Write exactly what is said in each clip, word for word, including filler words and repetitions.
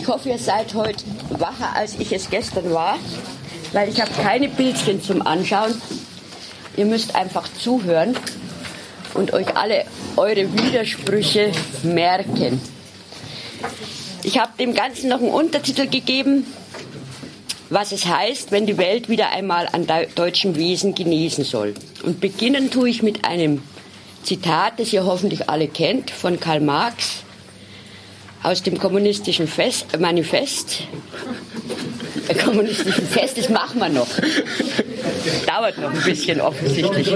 Ich hoffe, ihr seid heute wacher, als ich es gestern war, weil ich habe keine Bildchen zum Anschauen. Ihr müsst einfach zuhören und euch alle eure Widersprüche merken. Ich habe dem Ganzen noch einen Untertitel gegeben, was es heißt, wenn die Welt wieder einmal an deutschem Wesen genesen soll. Und beginnen tue ich mit einem Zitat, das ihr hoffentlich alle kennt, von Karl Marx aus dem kommunistischen Fest, Manifest. Äh, kommunistischen Fest, das machen wir noch. Dauert noch ein bisschen offensichtlich.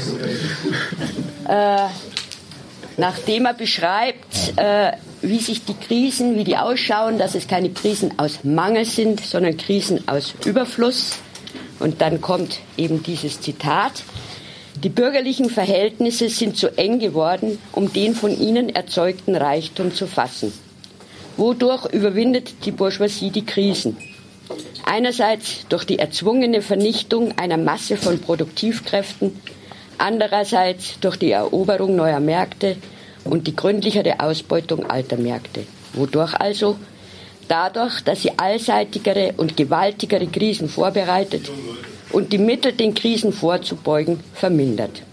Äh, nachdem er beschreibt, äh, wie sich die Krisen, wie die ausschauen, dass es keine Krisen aus Mangel sind, sondern Krisen aus Überfluss. Und dann kommt eben dieses Zitat: Die bürgerlichen Verhältnisse sind zu eng geworden, um den von ihnen erzeugten Reichtum zu fassen. Wodurch überwindet die Bourgeoisie die Krisen? Einerseits durch die erzwungene Vernichtung einer Masse von Produktivkräften, andererseits durch die Eroberung neuer Märkte und die gründlichere Ausbeutung alter Märkte. Wodurch also? Dadurch, dass sie allseitigere und gewaltigere Krisen vorbereitet und die Mittel, den Krisen vorzubeugen, vermindert.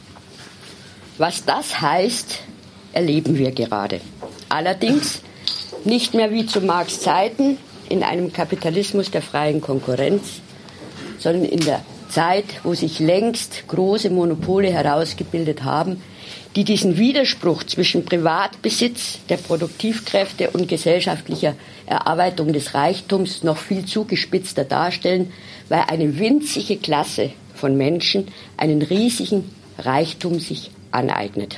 Was das heißt, erleben wir gerade. Allerdings nicht mehr wie zu Marx' Zeiten in einem Kapitalismus der freien Konkurrenz, sondern in der Zeit, wo sich längst große Monopole herausgebildet haben, die diesen Widerspruch zwischen Privatbesitz der Produktivkräfte und gesellschaftlicher Erarbeitung des Reichtums noch viel zugespitzter darstellen, weil eine winzige Klasse von Menschen einen riesigen Reichtum sich aneignet.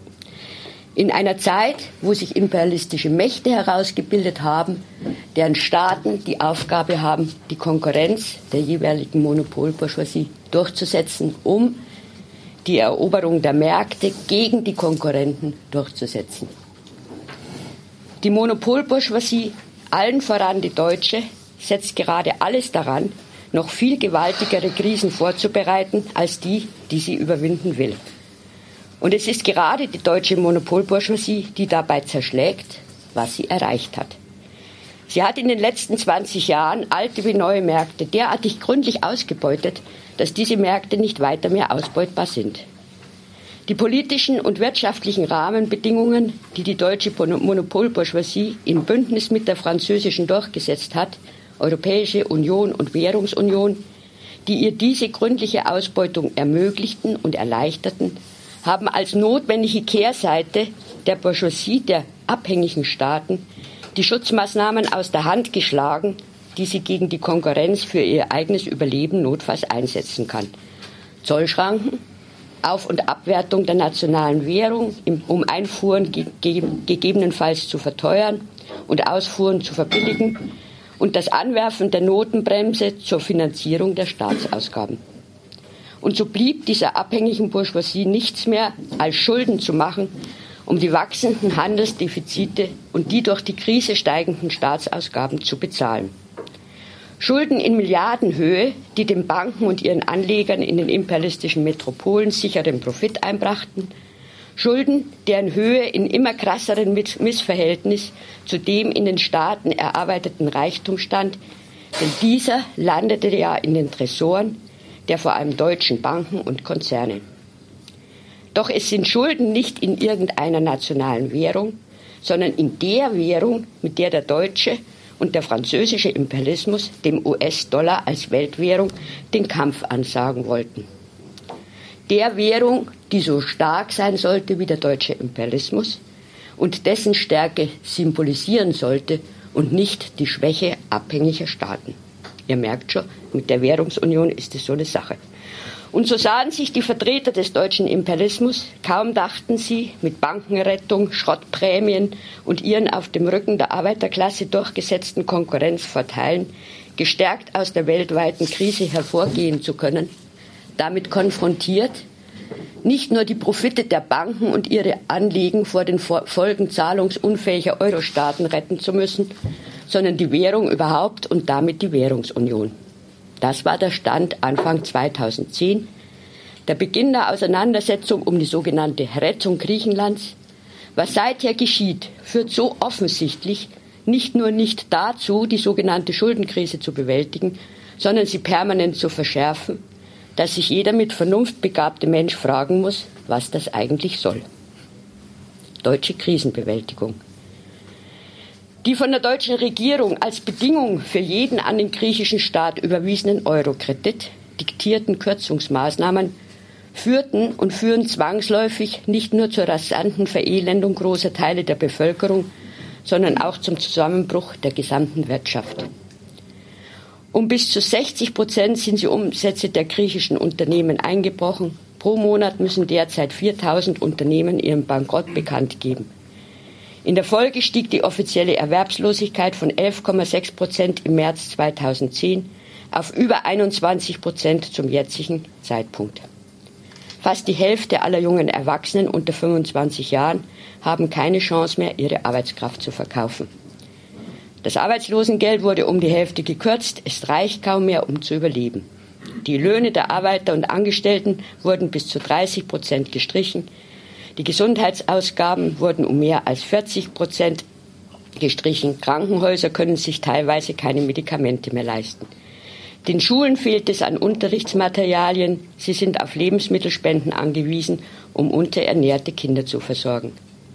In einer Zeit, wo sich imperialistische Mächte herausgebildet haben, deren Staaten die Aufgabe haben, die Konkurrenz der jeweiligen Monopolbourgeoisie durchzusetzen, um die Eroberung der Märkte gegen die Konkurrenten durchzusetzen. Die Monopolbourgeoisie, allen voran die deutsche, setzt gerade alles daran, noch viel gewaltigere Krisen vorzubereiten als die, die sie überwinden will. Und es ist gerade die deutsche Monopolbourgeoisie, die dabei zerschlägt, was sie erreicht hat. Sie hat in den letzten zwanzig Jahren alte wie neue Märkte derartig gründlich ausgebeutet, dass diese Märkte nicht weiter mehr ausbeutbar sind. Die politischen und wirtschaftlichen Rahmenbedingungen, die die deutsche Monopolbourgeoisie im Bündnis mit der französischen durchgesetzt hat, Europäische Union und Währungsunion, die ihr diese gründliche Ausbeutung ermöglichten und erleichterten, haben als notwendige Kehrseite der Bourgeoisie der abhängigen Staaten die Schutzmaßnahmen aus der Hand geschlagen, die sie gegen die Konkurrenz für ihr eigenes Überleben notfalls einsetzen kann. Zollschranken, Auf- und Abwertung der nationalen Währung, um Einfuhren ge- gegebenenfalls zu verteuern und Ausfuhren zu verbilligen und das Anwerfen der Notenbremse zur Finanzierung der Staatsausgaben. Und so blieb dieser abhängigen Bourgeoisie nichts mehr, als Schulden zu machen, um die wachsenden Handelsdefizite und die durch die Krise steigenden Staatsausgaben zu bezahlen. Schulden in Milliardenhöhe, die den Banken und ihren Anlegern in den imperialistischen Metropolen sicheren Profit einbrachten. Schulden, deren Höhe in immer krasseren Missverhältnis zu dem in den Staaten erarbeiteten Reichtum stand, denn dieser landete ja in den Tresoren der vor allem deutschen Banken und Konzerne. Doch es sind Schulden nicht in irgendeiner nationalen Währung, sondern in der Währung, mit der der deutsche und der französische Imperialismus dem U S-Dollar als Weltwährung den Kampf ansagen wollten. Der Währung, die so stark sein sollte wie der deutsche Imperialismus und dessen Stärke symbolisieren sollte und nicht die Schwäche abhängiger Staaten. Ihr merkt schon, mit der Währungsunion ist es so eine Sache. Und so sahen sich die Vertreter des deutschen Imperialismus, kaum dachten sie, mit Bankenrettung, Schrottprämien und ihren auf dem Rücken der Arbeiterklasse durchgesetzten Konkurrenzvorteilen gestärkt aus der weltweiten Krise hervorgehen zu können, damit konfrontiert, nicht nur die Profite der Banken und ihre Anliegen vor den Folgen zahlungsunfähiger Eurostaaten retten zu müssen, sondern die Währung überhaupt und damit die Währungsunion. Das war der Stand Anfang zweitausendzehn, der Beginn der Auseinandersetzung um die sogenannte Rettung Griechenlands. Was seither geschieht, führt so offensichtlich nicht nur nicht dazu, die sogenannte Schuldenkrise zu bewältigen, sondern sie permanent zu verschärfen, dass sich jeder mit Vernunft begabte Mensch fragen muss, was das eigentlich soll. Deutsche Krisenbewältigung. Die von der deutschen Regierung als Bedingung für jeden an den griechischen Staat überwiesenen Eurokredit diktierten Kürzungsmaßnahmen führten und führen zwangsläufig nicht nur zur rasanten Verelendung großer Teile der Bevölkerung, sondern auch zum Zusammenbruch der gesamten Wirtschaft. Um bis zu sechzig Prozent sind die Umsätze der griechischen Unternehmen eingebrochen. Pro Monat müssen derzeit viertausend Unternehmen ihren Bankrott bekannt geben. In der Folge stieg die offizielle Erwerbslosigkeit von elf Komma sechs Prozent im März zweitausendzehn auf über einundzwanzig Prozent zum jetzigen Zeitpunkt. Fast die Hälfte aller jungen Erwachsenen unter fünfundzwanzig Jahren haben keine Chance mehr, ihre Arbeitskraft zu verkaufen. Das Arbeitslosengeld wurde um die Hälfte gekürzt, es reicht kaum mehr, um zu überleben. Die Löhne der Arbeiter und Angestellten wurden bis zu dreißig Prozent gestrichen. Die Gesundheitsausgaben wurden um mehr als vierzig Prozent gestrichen. Krankenhäuser können sich teilweise keine Medikamente mehr leisten. Den Schulen fehlt es an Unterrichtsmaterialien. Sie sind auf Lebensmittelspenden angewiesen, um unterernährte Kinder zu versorgen.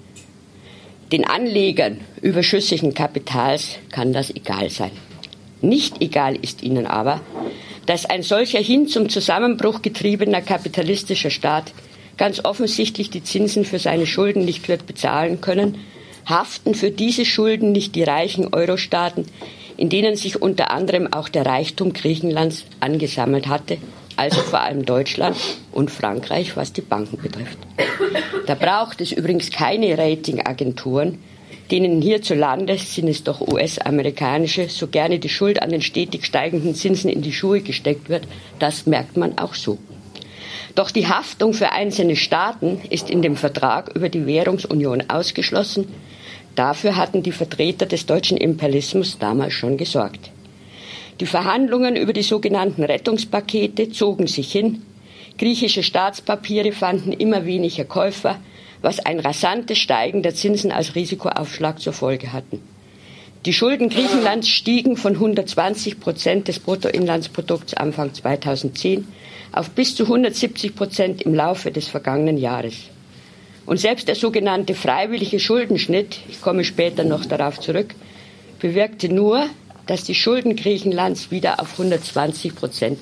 Den Anlegern überschüssigen Kapitals kann das egal sein. Nicht egal ist ihnen aber, dass ein solcher hin zum Zusammenbruch getriebener kapitalistischer Staat ganz offensichtlich die Zinsen für seine Schulden nicht wird bezahlen können, haften für diese Schulden nicht die reichen Euro-Staaten, in denen sich unter anderem auch der Reichtum Griechenlands angesammelt hatte, also vor allem Deutschland und Frankreich, was die Banken betrifft. Da braucht es übrigens keine Ratingagenturen, denen hierzulande, sind es doch U S-amerikanische, so gerne die Schuld an den stetig steigenden Zinsen in die Schuhe gesteckt wird. Das merkt man auch so. Doch die Haftung für einzelne Staaten ist in dem Vertrag über die Währungsunion ausgeschlossen. Dafür hatten die Vertreter des deutschen Imperialismus damals schon gesorgt. Die Verhandlungen über die sogenannten Rettungspakete zogen sich hin. Griechische Staatspapiere fanden immer weniger Käufer, was ein rasantes Steigen der Zinsen als Risikoaufschlag zur Folge hatten. Die Schulden Griechenlands stiegen von hundertzwanzig Prozent des Bruttoinlandsprodukts Anfang zweitausendzehn auf bis zu hundertsiebzig Prozent im Laufe des vergangenen Jahres. Und selbst der sogenannte freiwillige Schuldenschnitt, ich komme später noch darauf zurück, bewirkte nur, dass die Schulden Griechenlands wieder auf hundertzwanzig Prozent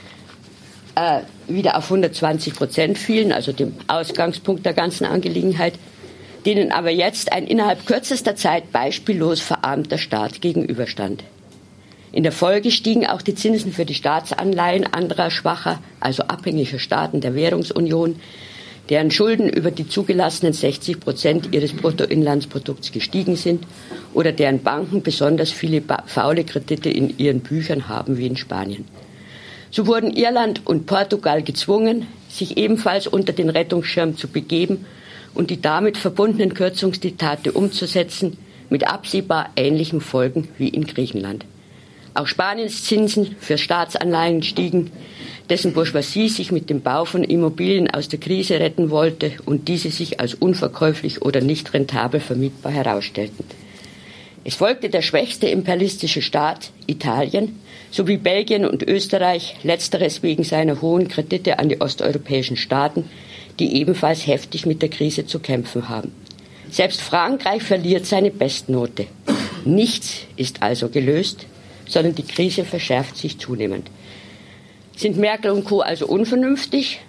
äh, wieder auf hundertzwanzig Prozent fielen, also dem Ausgangspunkt der ganzen Angelegenheit, denen aber jetzt ein innerhalb kürzester Zeit beispiellos verarmter Staat gegenüberstand. In der Folge stiegen auch die Zinsen für die Staatsanleihen anderer schwacher, also abhängiger Staaten der Währungsunion, deren Schulden über die zugelassenen sechzig Prozent ihres Bruttoinlandsprodukts gestiegen sind oder deren Banken besonders viele faule Kredite in ihren Büchern haben wie in Spanien. So wurden Irland und Portugal gezwungen, sich ebenfalls unter den Rettungsschirm zu begeben und die damit verbundenen Kürzungsdiktate umzusetzen, mit absehbar ähnlichen Folgen wie in Griechenland. Auch Spaniens Zinsen für Staatsanleihen stiegen, dessen Bourgeoisie sich mit dem Bau von Immobilien aus der Krise retten wollte und diese sich als unverkäuflich oder nicht rentabel vermietbar herausstellten. Es folgte der schwächste imperialistische Staat, Italien, sowie Belgien und Österreich, letzteres wegen seiner hohen Kredite an die osteuropäischen Staaten, die ebenfalls heftig mit der Krise zu kämpfen haben. Selbst Frankreich verliert seine Bestnote. Nichts ist also gelöst, sondern die Krise verschärft sich zunehmend. Sind Merkel und Co. also unvernünftig?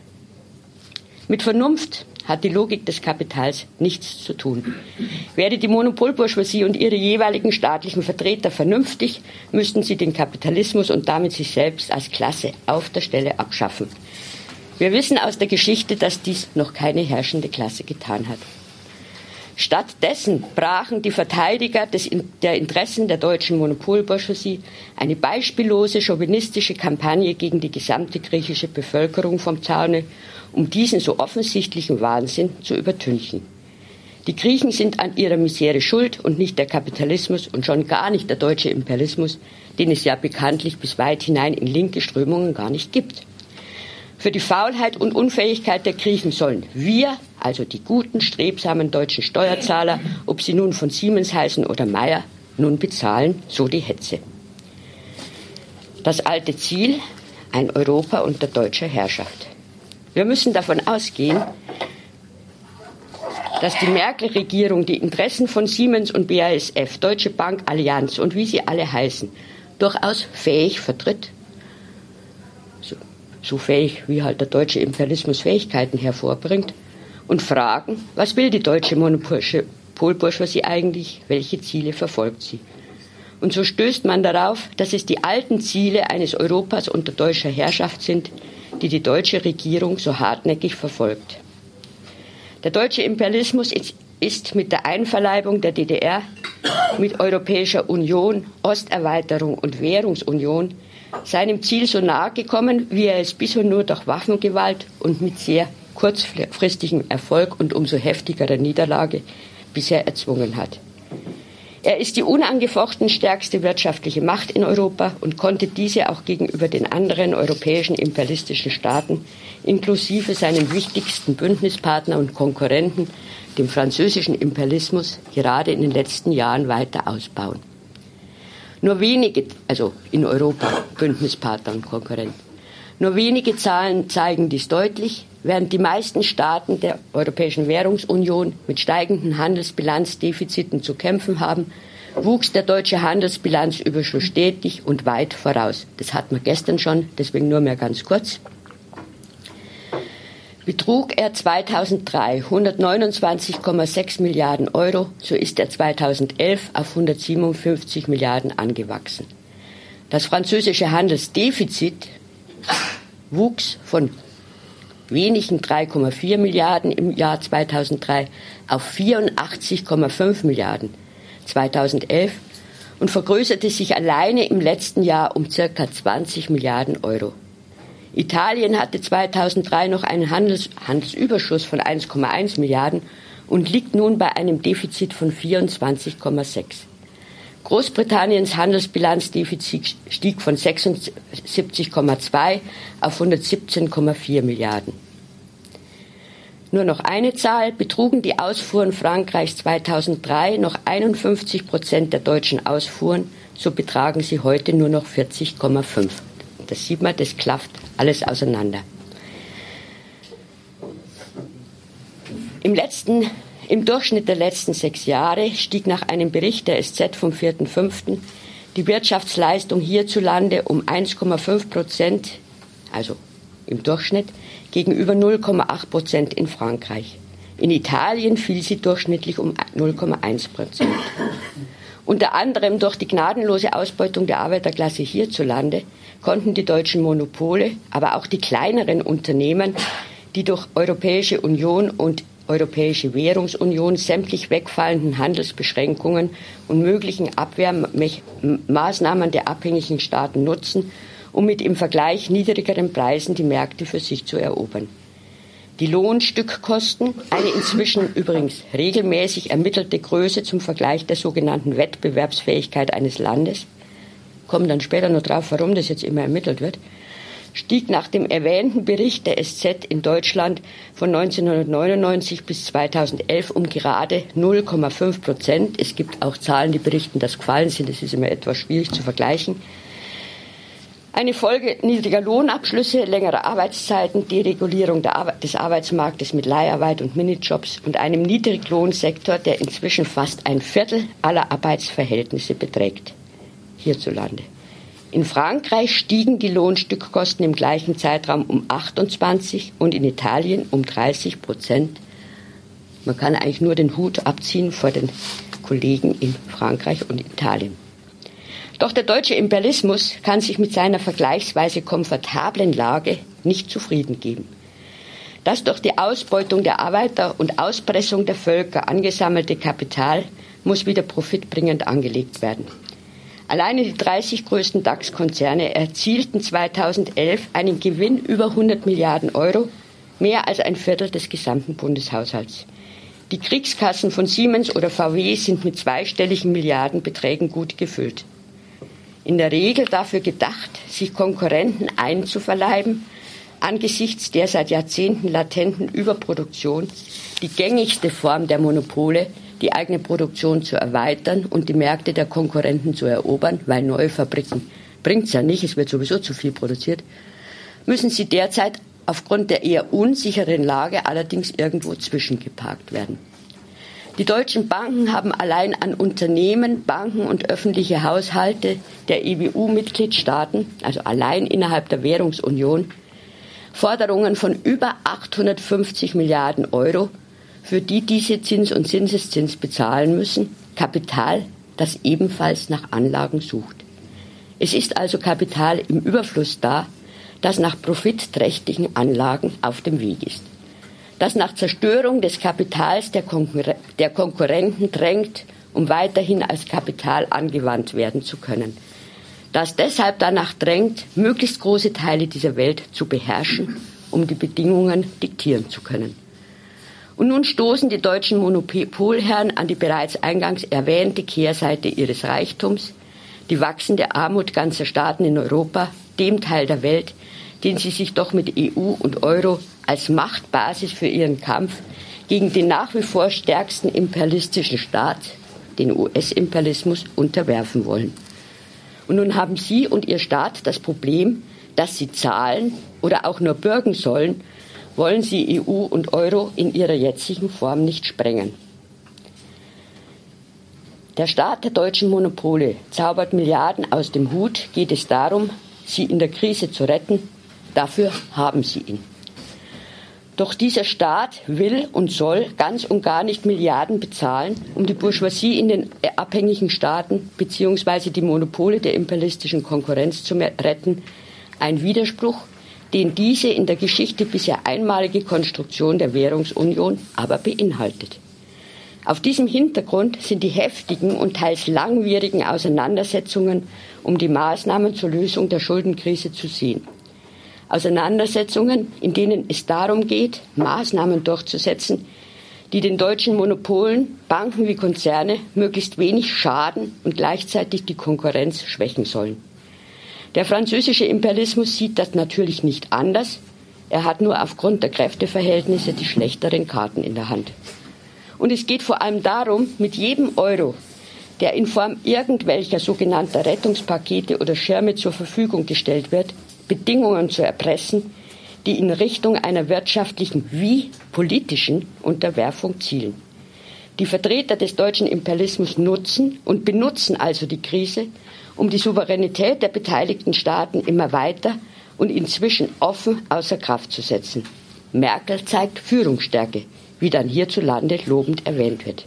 Mit Vernunft hat die Logik des Kapitals nichts zu tun. Wäre die Monopolbourgeoisie und ihre jeweiligen staatlichen Vertreter vernünftig, müssten sie den Kapitalismus und damit sich selbst als Klasse auf der Stelle abschaffen. Wir wissen aus der Geschichte, dass dies noch keine herrschende Klasse getan hat. Stattdessen brachen die Verteidiger des, der Interessen der deutschen Monopolbourgeoisie eine beispiellose chauvinistische Kampagne gegen die gesamte griechische Bevölkerung vom Zaune, um diesen so offensichtlichen Wahnsinn zu übertünchen. Die Griechen sind an ihrer Misere schuld und nicht der Kapitalismus und schon gar nicht der deutsche Imperialismus, den es ja bekanntlich bis weit hinein in linke Strömungen gar nicht gibt. Für die Faulheit und Unfähigkeit der Griechen sollen wir, also die guten, strebsamen deutschen Steuerzahler, ob sie nun von Siemens heißen oder Meyer, nun bezahlen, so die Hetze. Das alte Ziel, ein Europa unter deutscher Herrschaft. Wir müssen davon ausgehen, dass die Merkel-Regierung die Interessen von Siemens und B A S F, Deutsche Bank, Allianz und wie sie alle heißen, durchaus fähig vertritt. So, so fähig, wie halt der deutsche Imperialismus Fähigkeiten hervorbringt. Und fragen, was will die deutsche Monopolbourgeoisie eigentlich, welche Ziele verfolgt sie? Und so stößt man darauf, dass es die alten Ziele eines Europas unter deutscher Herrschaft sind, die die deutsche Regierung so hartnäckig verfolgt. Der deutsche Imperialismus ist mit der Einverleibung der D D R, mit Europäischer Union, Osterweiterung und Währungsunion seinem Ziel so nahe gekommen, wie er es bisher nur durch Waffengewalt und mit sehr kurzfristigem Erfolg und umso heftigerer Niederlage bisher erzwungen hat. Er ist die unangefochten stärkste wirtschaftliche Macht in Europa und konnte diese auch gegenüber den anderen europäischen imperialistischen Staaten, inklusive seinem wichtigsten Bündnispartner und Konkurrenten, dem französischen Imperialismus, gerade in den letzten Jahren weiter ausbauen. Nur wenige, also in Europa, Bündnispartner und Konkurrenten, nur wenige Zahlen zeigen dies deutlich. Während die meisten Staaten der Europäischen Währungsunion mit steigenden Handelsbilanzdefiziten zu kämpfen haben, wuchs der deutsche Handelsbilanzüberschuss stetig und weit voraus. Das hatten wir gestern schon, deswegen nur mehr ganz kurz. Betrug er zweitausenddrei hundertneunundzwanzig Komma sechs Milliarden Euro, so ist er zweitausendelf auf hundertsiebenundfünfzig Milliarden angewachsen. Das französische Handelsdefizit wuchs von wenigen drei Komma vier Milliarden im Jahr zweitausenddrei auf vierundachtzig Komma fünf Milliarden zweitausendelf und vergrößerte sich alleine im letzten Jahr um ca. zwanzig Milliarden Euro. Italien hatte zweitausenddrei noch einen Handels- Handelsüberschuss von eins Komma eins Milliarden und liegt nun bei einem Defizit von vierundzwanzig Komma sechs. Großbritanniens Handelsbilanzdefizit stieg von sechsundsiebzig Komma zwei auf hundertsiebzehn Komma vier Milliarden. Nur noch eine Zahl: Betrugen die Ausfuhren Frankreichs zweitausenddrei noch einundfünfzig Prozent der deutschen Ausfuhren, so betragen sie heute nur noch vierzig Komma fünf. Das sieht man, das klafft alles auseinander. Im letzten Im Durchschnitt der letzten sechs Jahre stieg nach einem Bericht der S Z vom vierten fünften die Wirtschaftsleistung hierzulande um eins Komma fünf Prozent, also im Durchschnitt, gegenüber null Komma acht Prozent in Frankreich. In Italien fiel sie durchschnittlich um null Komma eins Prozent. Unter anderem durch die gnadenlose Ausbeutung der Arbeiterklasse hierzulande konnten die deutschen Monopole, aber auch die kleineren Unternehmen, die durch Europäische Union und Europäische Währungsunion sämtlich wegfallenden Handelsbeschränkungen und möglichen Abwehrmaßnahmen der abhängigen Staaten nutzen, um mit im Vergleich niedrigeren Preisen die Märkte für sich zu erobern. Die Lohnstückkosten, eine inzwischen übrigens regelmäßig ermittelte Größe zum Vergleich der sogenannten Wettbewerbsfähigkeit eines Landes, kommen dann später noch drauf, warum das jetzt immer ermittelt wird, stieg nach dem erwähnten Bericht der S Z in Deutschland von neunzehnhundertneunundneunzig bis zweitausendelf um gerade null Komma fünf Prozent. Es gibt auch Zahlen, die berichten, dass gefallen sind. Das ist immer etwas schwierig zu vergleichen. Eine Folge niedriger Lohnabschlüsse, längerer Arbeitszeiten, Deregulierung der Arbeit, des Arbeitsmarktes mit Leiharbeit und Minijobs und einem Niedriglohnsektor, der inzwischen fast ein Viertel aller Arbeitsverhältnisse beträgt, hierzulande. In Frankreich stiegen die Lohnstückkosten im gleichen Zeitraum um achtundzwanzig und in Italien um dreißig Prozent. Man kann eigentlich nur den Hut abziehen vor den Kollegen in Frankreich und Italien. Doch der deutsche Imperialismus kann sich mit seiner vergleichsweise komfortablen Lage nicht zufrieden geben. Das durch die Ausbeutung der Arbeiter und Auspressung der Völker angesammelte Kapital muss wieder profitbringend angelegt werden. Alleine die dreißig größten DAX-Konzerne erzielten zweitausendelf einen Gewinn über hundert Milliarden Euro, mehr als ein Viertel des gesamten Bundeshaushalts. Die Kriegskassen von Siemens oder V W sind mit zweistelligen Milliardenbeträgen gut gefüllt. In der Regel dafür gedacht, sich Konkurrenten einzuverleiben, angesichts der seit Jahrzehnten latenten Überproduktion, die gängigste Form der Monopole, die eigene Produktion zu erweitern und die Märkte der Konkurrenten zu erobern, weil neue Fabriken bringt es ja nicht, es wird sowieso zu viel produziert, müssen sie derzeit aufgrund der eher unsicheren Lage allerdings irgendwo zwischengeparkt werden. Die deutschen Banken haben allein an Unternehmen, Banken und öffentliche Haushalte der E W U-Mitgliedstaaten, also allein innerhalb der Währungsunion, Forderungen von über achthundertfünfzig Milliarden Euro, für die diese Zins- und Zinseszins bezahlen müssen, Kapital, das ebenfalls nach Anlagen sucht. Es ist also Kapital im Überfluss da, das nach profitträchtigen Anlagen auf dem Weg ist, das nach Zerstörung des Kapitals der, Konkurren- der Konkurrenten drängt, um weiterhin als Kapital angewandt werden zu können, das deshalb danach drängt, möglichst große Teile dieser Welt zu beherrschen, um die Bedingungen diktieren zu können. Und nun stoßen die deutschen Monopolherren an die bereits eingangs erwähnte Kehrseite ihres Reichtums, die wachsende Armut ganzer Staaten in Europa, dem Teil der Welt, den sie sich doch mit E U und Euro als Machtbasis für ihren Kampf gegen den nach wie vor stärksten imperialistischen Staat, den U S-Imperialismus, unterwerfen wollen. Und nun haben Sie und Ihr Staat das Problem, dass Sie zahlen oder auch nur bürgen sollen, wollen Sie E U und Euro in ihrer jetzigen Form nicht sprengen. Der Staat der deutschen Monopole zaubert Milliarden aus dem Hut, geht es darum, sie in der Krise zu retten. Dafür haben sie ihn. Doch dieser Staat will und soll ganz und gar nicht Milliarden bezahlen, um die Bourgeoisie in den abhängigen Staaten bzw. die Monopole der imperialistischen Konkurrenz zu retten. Ein Widerspruch, den diese in der Geschichte bisher einmalige Konstruktion der Währungsunion aber beinhaltet. Auf diesem Hintergrund sind die heftigen und teils langwierigen Auseinandersetzungen um die Maßnahmen zur Lösung der Schuldenkrise zu sehen. Auseinandersetzungen, in denen es darum geht, Maßnahmen durchzusetzen, die den deutschen Monopolen, Banken wie Konzerne, möglichst wenig schaden und gleichzeitig die Konkurrenz schwächen sollen. Der französische Imperialismus sieht das natürlich nicht anders. Er hat nur aufgrund der Kräfteverhältnisse die schlechteren Karten in der Hand. Und es geht vor allem darum, mit jedem Euro, der in Form irgendwelcher sogenannter Rettungspakete oder Schirme zur Verfügung gestellt wird, Bedingungen zu erpressen, die in Richtung einer wirtschaftlichen wie politischen Unterwerfung zielen. Die Vertreter des deutschen Imperialismus nutzen und benutzen also die Krise, um die Souveränität der beteiligten Staaten immer weiter und inzwischen offen außer Kraft zu setzen. Merkel zeigt Führungsstärke, wie dann hierzulande lobend erwähnt wird.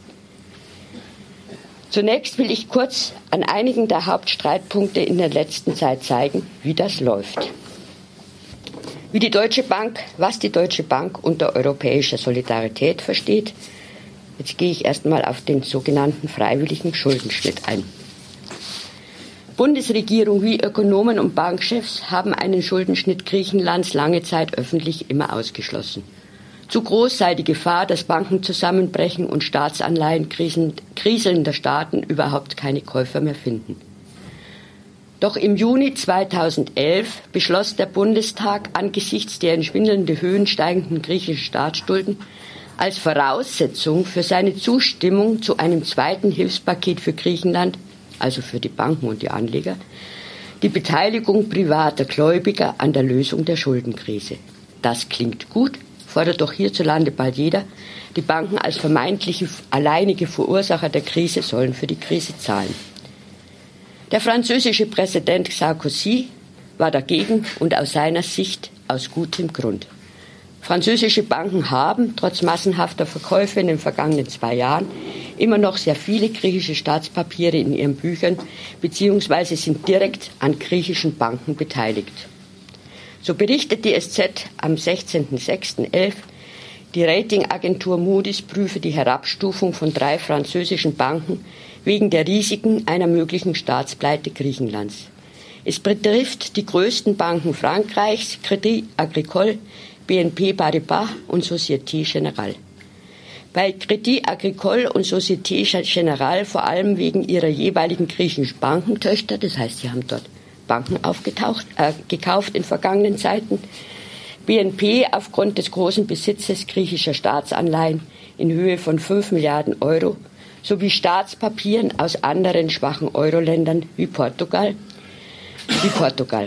Zunächst will ich kurz an einigen der Hauptstreitpunkte in der letzten Zeit zeigen, wie das läuft. Wie die Deutsche Bank, was die Deutsche Bank unter europäischer Solidarität versteht. Jetzt gehe ich erstmal auf den sogenannten freiwilligen Schuldenschnitt ein. Bundesregierung wie Ökonomen und Bankchefs haben einen Schuldenschnitt Griechenlands lange Zeit öffentlich immer ausgeschlossen. Zu groß sei die Gefahr, dass Banken zusammenbrechen und Staatsanleihen kriselnder Staaten überhaupt keine Käufer mehr finden. Doch im Juni zweitausendelf beschloss der Bundestag angesichts der in schwindelnde Höhen steigenden griechischen Staatsschulden als Voraussetzung für seine Zustimmung zu einem zweiten Hilfspaket für Griechenland, also für die Banken und die Anleger, die Beteiligung privater Gläubiger an der Lösung der Schuldenkrise. Das klingt gut, fordert doch hierzulande bald jeder. Die Banken als vermeintliche alleinige Verursacher der Krise sollen für die Krise zahlen. Der französische Präsident Sarkozy war dagegen und aus seiner Sicht aus gutem Grund. Französische Banken haben, trotz massenhafter Verkäufe in den vergangenen zwei Jahren, immer noch sehr viele griechische Staatspapiere in ihren Büchern bzw. sind direkt an griechischen Banken beteiligt. So berichtet die S Z am sechzehnten sechsten elf, die Ratingagentur Moody's prüfe die Herabstufung von drei französischen Banken wegen der Risiken einer möglichen Staatspleite Griechenlands. Es betrifft die größten Banken Frankreichs, Crédit Agricole, B N P Paribas und Société Générale. Bei Crédit Agricole und Société Générale vor allem wegen ihrer jeweiligen griechischen Bankentöchter, das heißt, sie haben dort Banken aufgetaucht, äh, gekauft in vergangenen Zeiten. B N P aufgrund des großen Besitzes griechischer Staatsanleihen in Höhe von fünf Milliarden Euro sowie Staatspapieren aus anderen schwachen Euro-Ländern wie Portugal. Wie Portugal.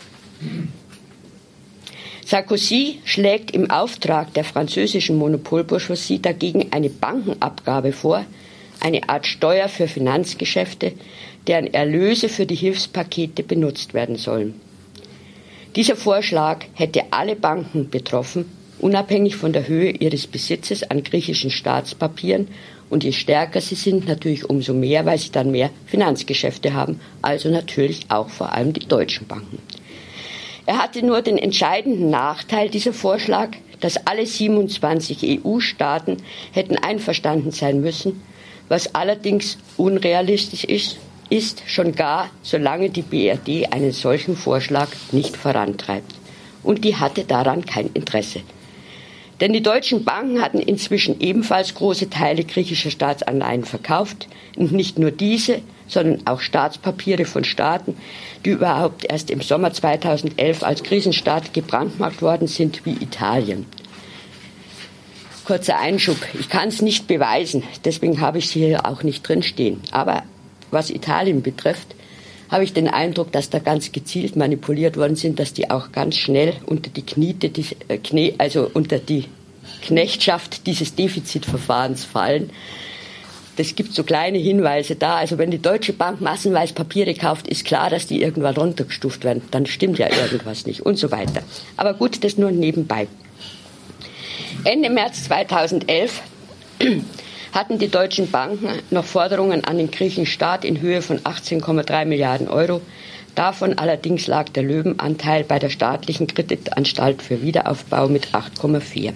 Sarkozy schlägt im Auftrag der französischen Monopolbourgeoisie dagegen eine Bankenabgabe vor, eine Art Steuer für Finanzgeschäfte, deren Erlöse für die Hilfspakete benutzt werden sollen. Dieser Vorschlag hätte alle Banken betroffen, unabhängig von der Höhe ihres Besitzes an griechischen Staatspapieren, und je stärker sie sind, natürlich umso mehr, weil sie dann mehr Finanzgeschäfte haben, also natürlich auch vor allem die deutschen Banken. Er hatte nur den entscheidenden Nachteil, dieser Vorschlag, dass alle siebenundzwanzig E U-Staaten hätten einverstanden sein müssen, was allerdings unrealistisch ist, ist schon gar, solange die B R D einen solchen Vorschlag nicht vorantreibt. Und die hatte daran kein Interesse. Denn die deutschen Banken hatten inzwischen ebenfalls große Teile griechischer Staatsanleihen verkauft. Und nicht nur diese, sondern auch Staatspapiere von Staaten, die überhaupt erst im Sommer zweitausendelf als Krisenstaat gebrandmarkt worden sind, wie Italien. Kurzer Einschub, ich kann es nicht beweisen, deswegen habe ich sie hier auch nicht drin stehen. Aber was Italien betrifft, habe ich den Eindruck, dass da ganz gezielt manipuliert worden sind, dass die auch ganz schnell unter die Kniete, die, äh, Kne, also unter die Knechtschaft dieses Defizitverfahrens fallen. Das gibt so kleine Hinweise da. Also wenn die Deutsche Bank massenweise Papiere kauft, ist klar, dass die irgendwann runtergestuft werden. Dann stimmt ja irgendwas nicht und so weiter. Aber gut, das nur nebenbei. Ende März zweitausendelf hatten die deutschen Banken noch Forderungen an den griechischen Staat in Höhe von achtzehn Komma drei Milliarden Euro. Davon allerdings lag der Löwenanteil bei der staatlichen Kreditanstalt für Wiederaufbau mit acht Komma vier.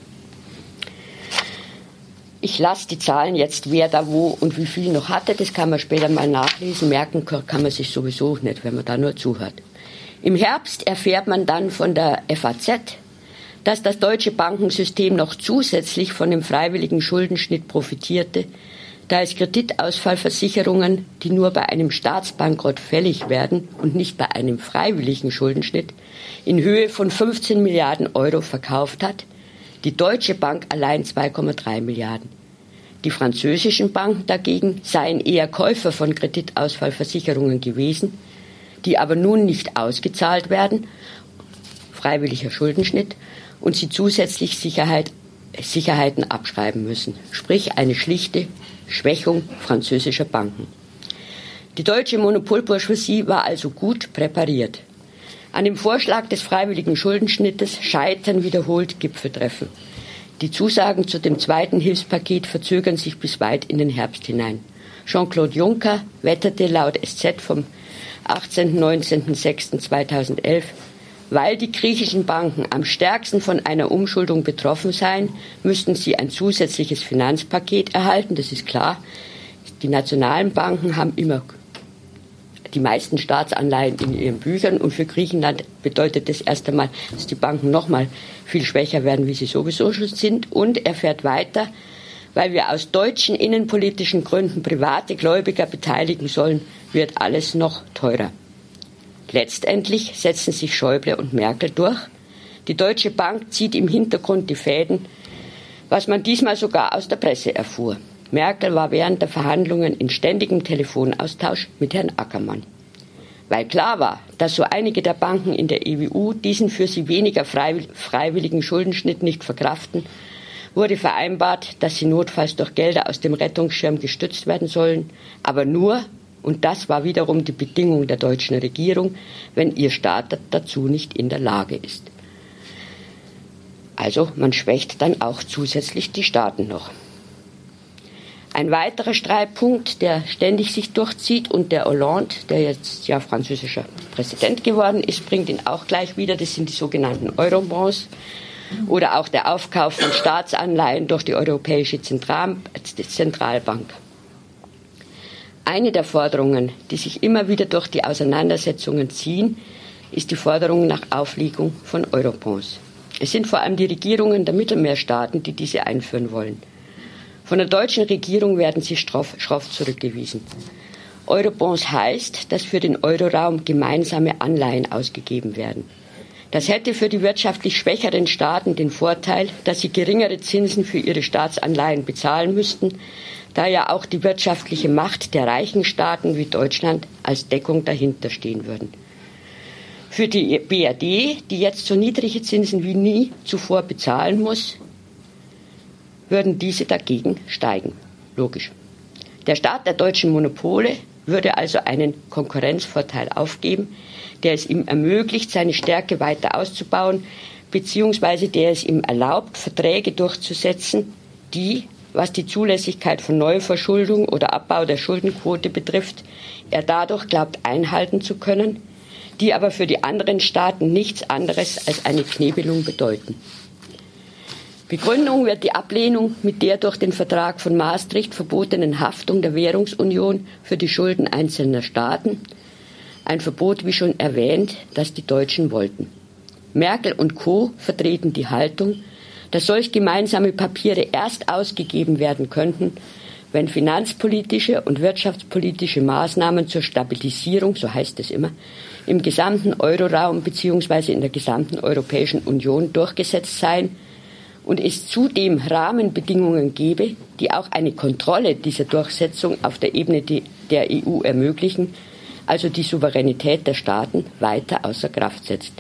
Ich lasse die Zahlen jetzt, wer da wo und wie viel noch hatte. Das kann man später mal nachlesen. Merken kann man sich sowieso nicht, wenn man da nur zuhört. Im Herbst erfährt man dann von der F A Z, dass das deutsche Bankensystem noch zusätzlich von dem freiwilligen Schuldenschnitt profitierte, da es Kreditausfallversicherungen, die nur bei einem Staatsbankrott fällig werden und nicht bei einem freiwilligen Schuldenschnitt, in Höhe von fünfzehn Milliarden Euro verkauft hat, die Deutsche Bank allein zwei Komma drei Milliarden. Die französischen Banken dagegen seien eher Käufer von Kreditausfallversicherungen gewesen, die aber nun nicht ausgezahlt werden, freiwilliger Schuldenschnitt, und sie zusätzlich Sicherheit, Sicherheiten abschreiben müssen, sprich eine schlichte Schwächung französischer Banken. Die deutsche Monopolbourgeoisie war also gut präpariert. An dem Vorschlag des freiwilligen Schuldenschnittes scheitern wiederholt Gipfeltreffen. Die Zusagen zu dem zweiten Hilfspaket verzögern sich bis weit in den Herbst hinein. Jean-Claude Juncker wetterte laut S Z vom achtzehnten und neunzehnten sechsten zweitausendelf, weil die griechischen Banken am stärksten von einer Umschuldung betroffen seien, müssten sie ein zusätzliches Finanzpaket erhalten. Das ist klar. Die nationalen Banken haben immer die meisten Staatsanleihen in ihren Büchern. Und für Griechenland bedeutet das erst einmal, dass die Banken noch mal viel schwächer werden, wie sie sowieso schon sind. Und er fährt weiter, weil wir aus deutschen innenpolitischen Gründen private Gläubiger beteiligen sollen, wird alles noch teurer. Letztendlich setzen sich Schäuble und Merkel durch. Die Deutsche Bank zieht im Hintergrund die Fäden, was man diesmal sogar aus der Presse erfuhr. Merkel war während der Verhandlungen in ständigem Telefonaustausch mit Herrn Ackermann. Weil klar war, dass so einige der Banken in der E W U diesen für sie weniger freiwilligen Schuldenschnitt nicht verkraften, wurde vereinbart, dass sie notfalls durch Gelder aus dem Rettungsschirm gestützt werden sollen, aber nur, und das war wiederum die Bedingung der deutschen Regierung, wenn ihr Staat dazu nicht in der Lage ist. Also man schwächt dann auch zusätzlich die Staaten noch. Ein weiterer Streitpunkt, der ständig sich durchzieht, und der Hollande, der jetzt ja französischer Präsident geworden ist, bringt ihn auch gleich wieder, das sind die sogenannten Eurobonds oder auch der Aufkauf von Staatsanleihen durch die Europäische Zentral- Zentralbank. Eine der Forderungen, die sich immer wieder durch die Auseinandersetzungen ziehen, ist die Forderung nach Auflegung von Eurobonds. Es sind vor allem die Regierungen der Mittelmeerstaaten, die diese einführen wollen. Von der deutschen Regierung werden sie schroff, schroff zurückgewiesen. Eurobonds heißt, dass für den Euroraum gemeinsame Anleihen ausgegeben werden. Das hätte für die wirtschaftlich schwächeren Staaten den Vorteil, dass sie geringere Zinsen für ihre Staatsanleihen bezahlen müssten, da ja auch die wirtschaftliche Macht der reichen Staaten wie Deutschland als Deckung dahinter stehen würden. Für die B R D, die jetzt so niedrige Zinsen wie nie zuvor bezahlen muss, würden diese dagegen steigen. Logisch. Der Staat der deutschen Monopole würde also einen Konkurrenzvorteil aufgeben, der es ihm ermöglicht, seine Stärke weiter auszubauen, beziehungsweise der es ihm erlaubt, Verträge durchzusetzen, die, was die Zulässigkeit von Neuverschuldung oder Abbau der Schuldenquote betrifft, er dadurch glaubt einhalten zu können, die aber für die anderen Staaten nichts anderes als eine Knebelung bedeuten. Begründung wird die Ablehnung mit der durch den Vertrag von Maastricht verbotenen Haftung der Währungsunion für die Schulden einzelner Staaten, ein Verbot, wie schon erwähnt, das die Deutschen wollten. Merkel und Co. vertreten die Haltung, dass solch gemeinsame Papiere erst ausgegeben werden könnten, wenn finanzpolitische und wirtschaftspolitische Maßnahmen zur Stabilisierung, so heißt es immer, im gesamten Euroraum bzw. in der gesamten Europäischen Union durchgesetzt seien und es zudem Rahmenbedingungen gebe, die auch eine Kontrolle dieser Durchsetzung auf der Ebene der E U ermöglichen, also die Souveränität der Staaten weiter außer Kraft setzt.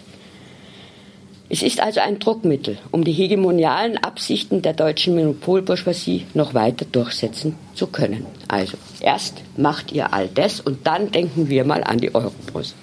Es ist also ein Druckmittel, um die hegemonialen Absichten der deutschen Monopolbourgeoisie noch weiter durchsetzen zu können. Also erst macht ihr all das und dann denken wir mal an die Eurobonds.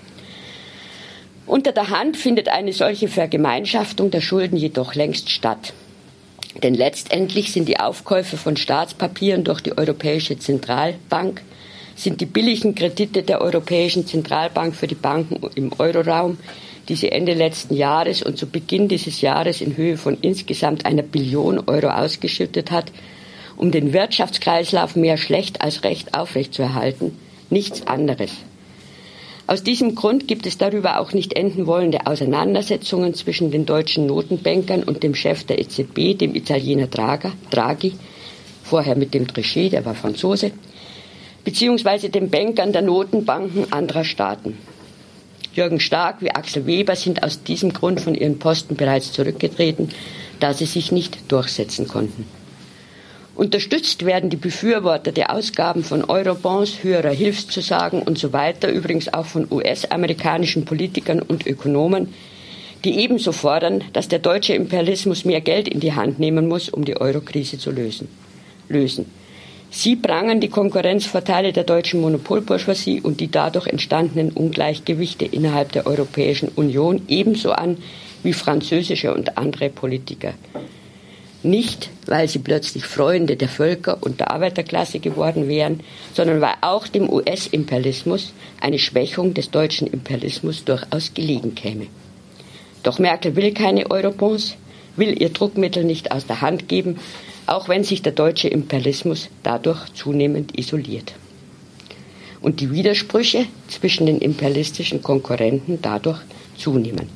Unter der Hand findet eine solche Vergemeinschaftung der Schulden jedoch längst statt. Denn letztendlich sind die Aufkäufe von Staatspapieren durch die Europäische Zentralbank, sind die billigen Kredite der Europäischen Zentralbank für die Banken im Euroraum, die sie Ende letzten Jahres und zu Beginn dieses Jahres in Höhe von insgesamt einer Billion Euro ausgeschüttet hat, um den Wirtschaftskreislauf mehr schlecht als recht aufrechtzuerhalten, nichts anderes. Aus diesem Grund gibt es darüber auch nicht enden wollende Auseinandersetzungen zwischen den deutschen Notenbankern und dem Chef der E Z B, dem Italiener Draghi, vorher mit dem Trichet, der war Franzose, beziehungsweise den Bankern der Notenbanken anderer Staaten. Jürgen Stark wie Axel Weber sind aus diesem Grund von ihren Posten bereits zurückgetreten, da sie sich nicht durchsetzen konnten. Unterstützt werden die Befürworter der Ausgaben von Eurobonds, höherer Hilfszusagen und so weiter, übrigens auch von U S-amerikanischen Politikern und Ökonomen, die ebenso fordern, dass der deutsche Imperialismus mehr Geld in die Hand nehmen muss, um die Eurokrise zu lösen. lösen. Sie prangern die Konkurrenzvorteile der deutschen Monopolbourgeoisie und die dadurch entstandenen Ungleichgewichte innerhalb der Europäischen Union ebenso an wie französische und andere Politiker. Nicht, weil sie plötzlich Freunde der Völker und der Arbeiterklasse geworden wären, sondern weil auch dem U S-Imperialismus eine Schwächung des deutschen Imperialismus durchaus gelegen käme. Doch Merkel will keine Eurobonds, will ihr Druckmittel nicht aus der Hand geben, auch wenn sich der deutsche Imperialismus dadurch zunehmend isoliert. Und die Widersprüche zwischen den imperialistischen Konkurrenten dadurch zunehmen.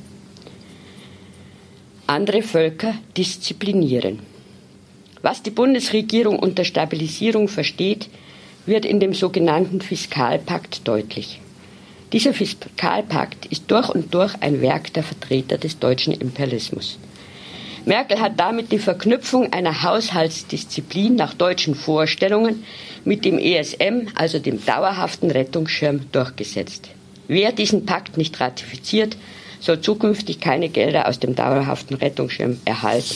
Andere Völker disziplinieren. Was die Bundesregierung unter Stabilisierung versteht, wird in dem sogenannten Fiskalpakt deutlich. Dieser Fiskalpakt ist durch und durch ein Werk der Vertreter des deutschen Imperialismus. Merkel hat damit die Verknüpfung einer Haushaltsdisziplin nach deutschen Vorstellungen mit dem E S M, also dem dauerhaften Rettungsschirm, durchgesetzt. Wer diesen Pakt nicht ratifiziert, soll zukünftig keine Gelder aus dem dauerhaften Rettungsschirm erhalten.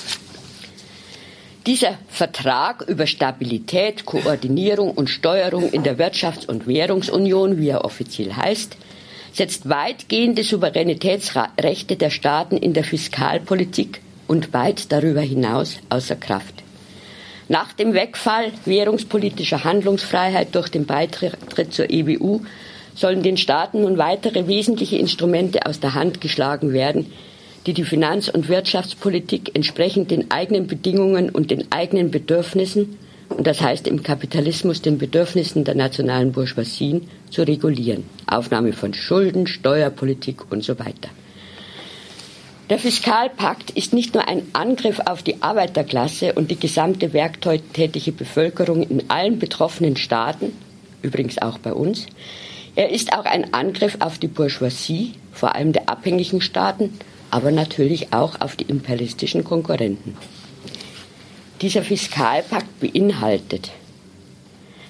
Dieser Vertrag über Stabilität, Koordinierung und Steuerung in der Wirtschafts- und Währungsunion, wie er offiziell heißt, setzt weitgehende Souveränitätsrechte der Staaten in der Fiskalpolitik und weit darüber hinaus außer Kraft. Nach dem Wegfall währungspolitischer Handlungsfreiheit durch den Beitritt zur E W U sollen den Staaten nun weitere wesentliche Instrumente aus der Hand geschlagen werden, die die Finanz- und Wirtschaftspolitik entsprechend den eigenen Bedingungen und den eigenen Bedürfnissen, und das heißt im Kapitalismus den Bedürfnissen der nationalen Bourgeoisien, zu regulieren. Aufnahme von Schulden, Steuerpolitik und so weiter. Der Fiskalpakt ist nicht nur ein Angriff auf die Arbeiterklasse und die gesamte werktätige Bevölkerung in allen betroffenen Staaten, übrigens auch bei uns. Er ist auch ein Angriff auf die Bourgeoisie, vor allem der abhängigen Staaten, aber natürlich auch auf die imperialistischen Konkurrenten. Dieser Fiskalpakt beinhaltet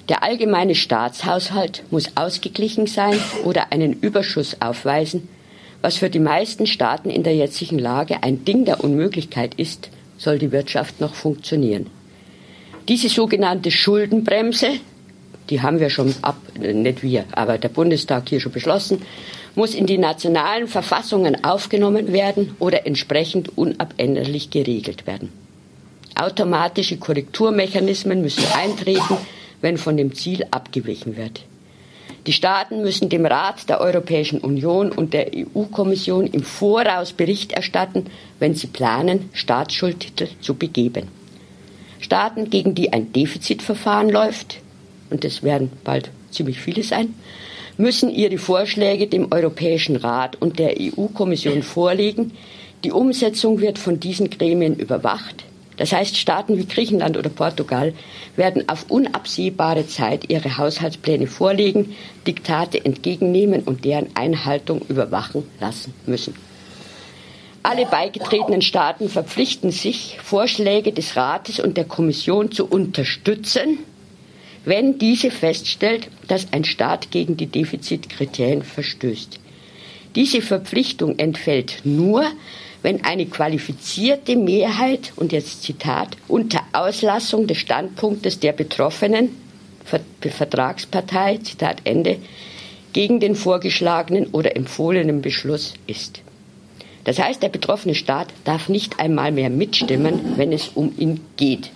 Der allgemeine Staatshaushalt muss ausgeglichen sein oder einen Überschuss aufweisen, was für die meisten Staaten in der jetzigen Lage ein Ding der Unmöglichkeit ist, soll die Wirtschaft noch funktionieren. Diese sogenannte Schuldenbremse, die haben wir schon ab, nicht wir, aber der Bundestag hier schon beschlossen, muss in die nationalen Verfassungen aufgenommen werden oder entsprechend unabänderlich geregelt werden. Automatische Korrekturmechanismen müssen eintreten, wenn von dem Ziel abgewichen wird. Die Staaten müssen dem Rat der Europäischen Union und der E U-Kommission im Voraus Bericht erstatten, wenn sie planen, Staatsschuldtitel zu begeben. Staaten, gegen die ein Defizitverfahren läuft, und das werden bald ziemlich viele sein, müssen ihre Vorschläge dem Europäischen Rat und der E U-Kommission vorlegen. Die Umsetzung wird von diesen Gremien überwacht. Das heißt, Staaten wie Griechenland oder Portugal werden auf unabsehbare Zeit ihre Haushaltspläne vorlegen, Diktate entgegennehmen und deren Einhaltung überwachen lassen müssen. Alle beigetretenen Staaten verpflichten sich, Vorschläge des Rates und der Kommission zu unterstützen, wenn diese feststellt, dass ein Staat gegen die Defizitkriterien verstößt. Diese Verpflichtung entfällt nur, wenn eine qualifizierte Mehrheit, und jetzt Zitat, unter Auslassung des Standpunktes der betroffenen Vertragspartei, Zitat Ende, gegen den vorgeschlagenen oder empfohlenen Beschluss ist. Das heißt, der betroffene Staat darf nicht einmal mehr mitstimmen, wenn es um ihn geht.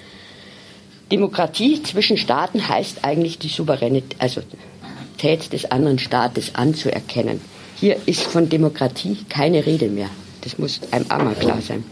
Demokratie zwischen Staaten heißt eigentlich die Souveränität, also Tät des anderen Staates anzuerkennen. Hier ist von Demokratie keine Rede mehr. Das muss einem auch mal klar sein.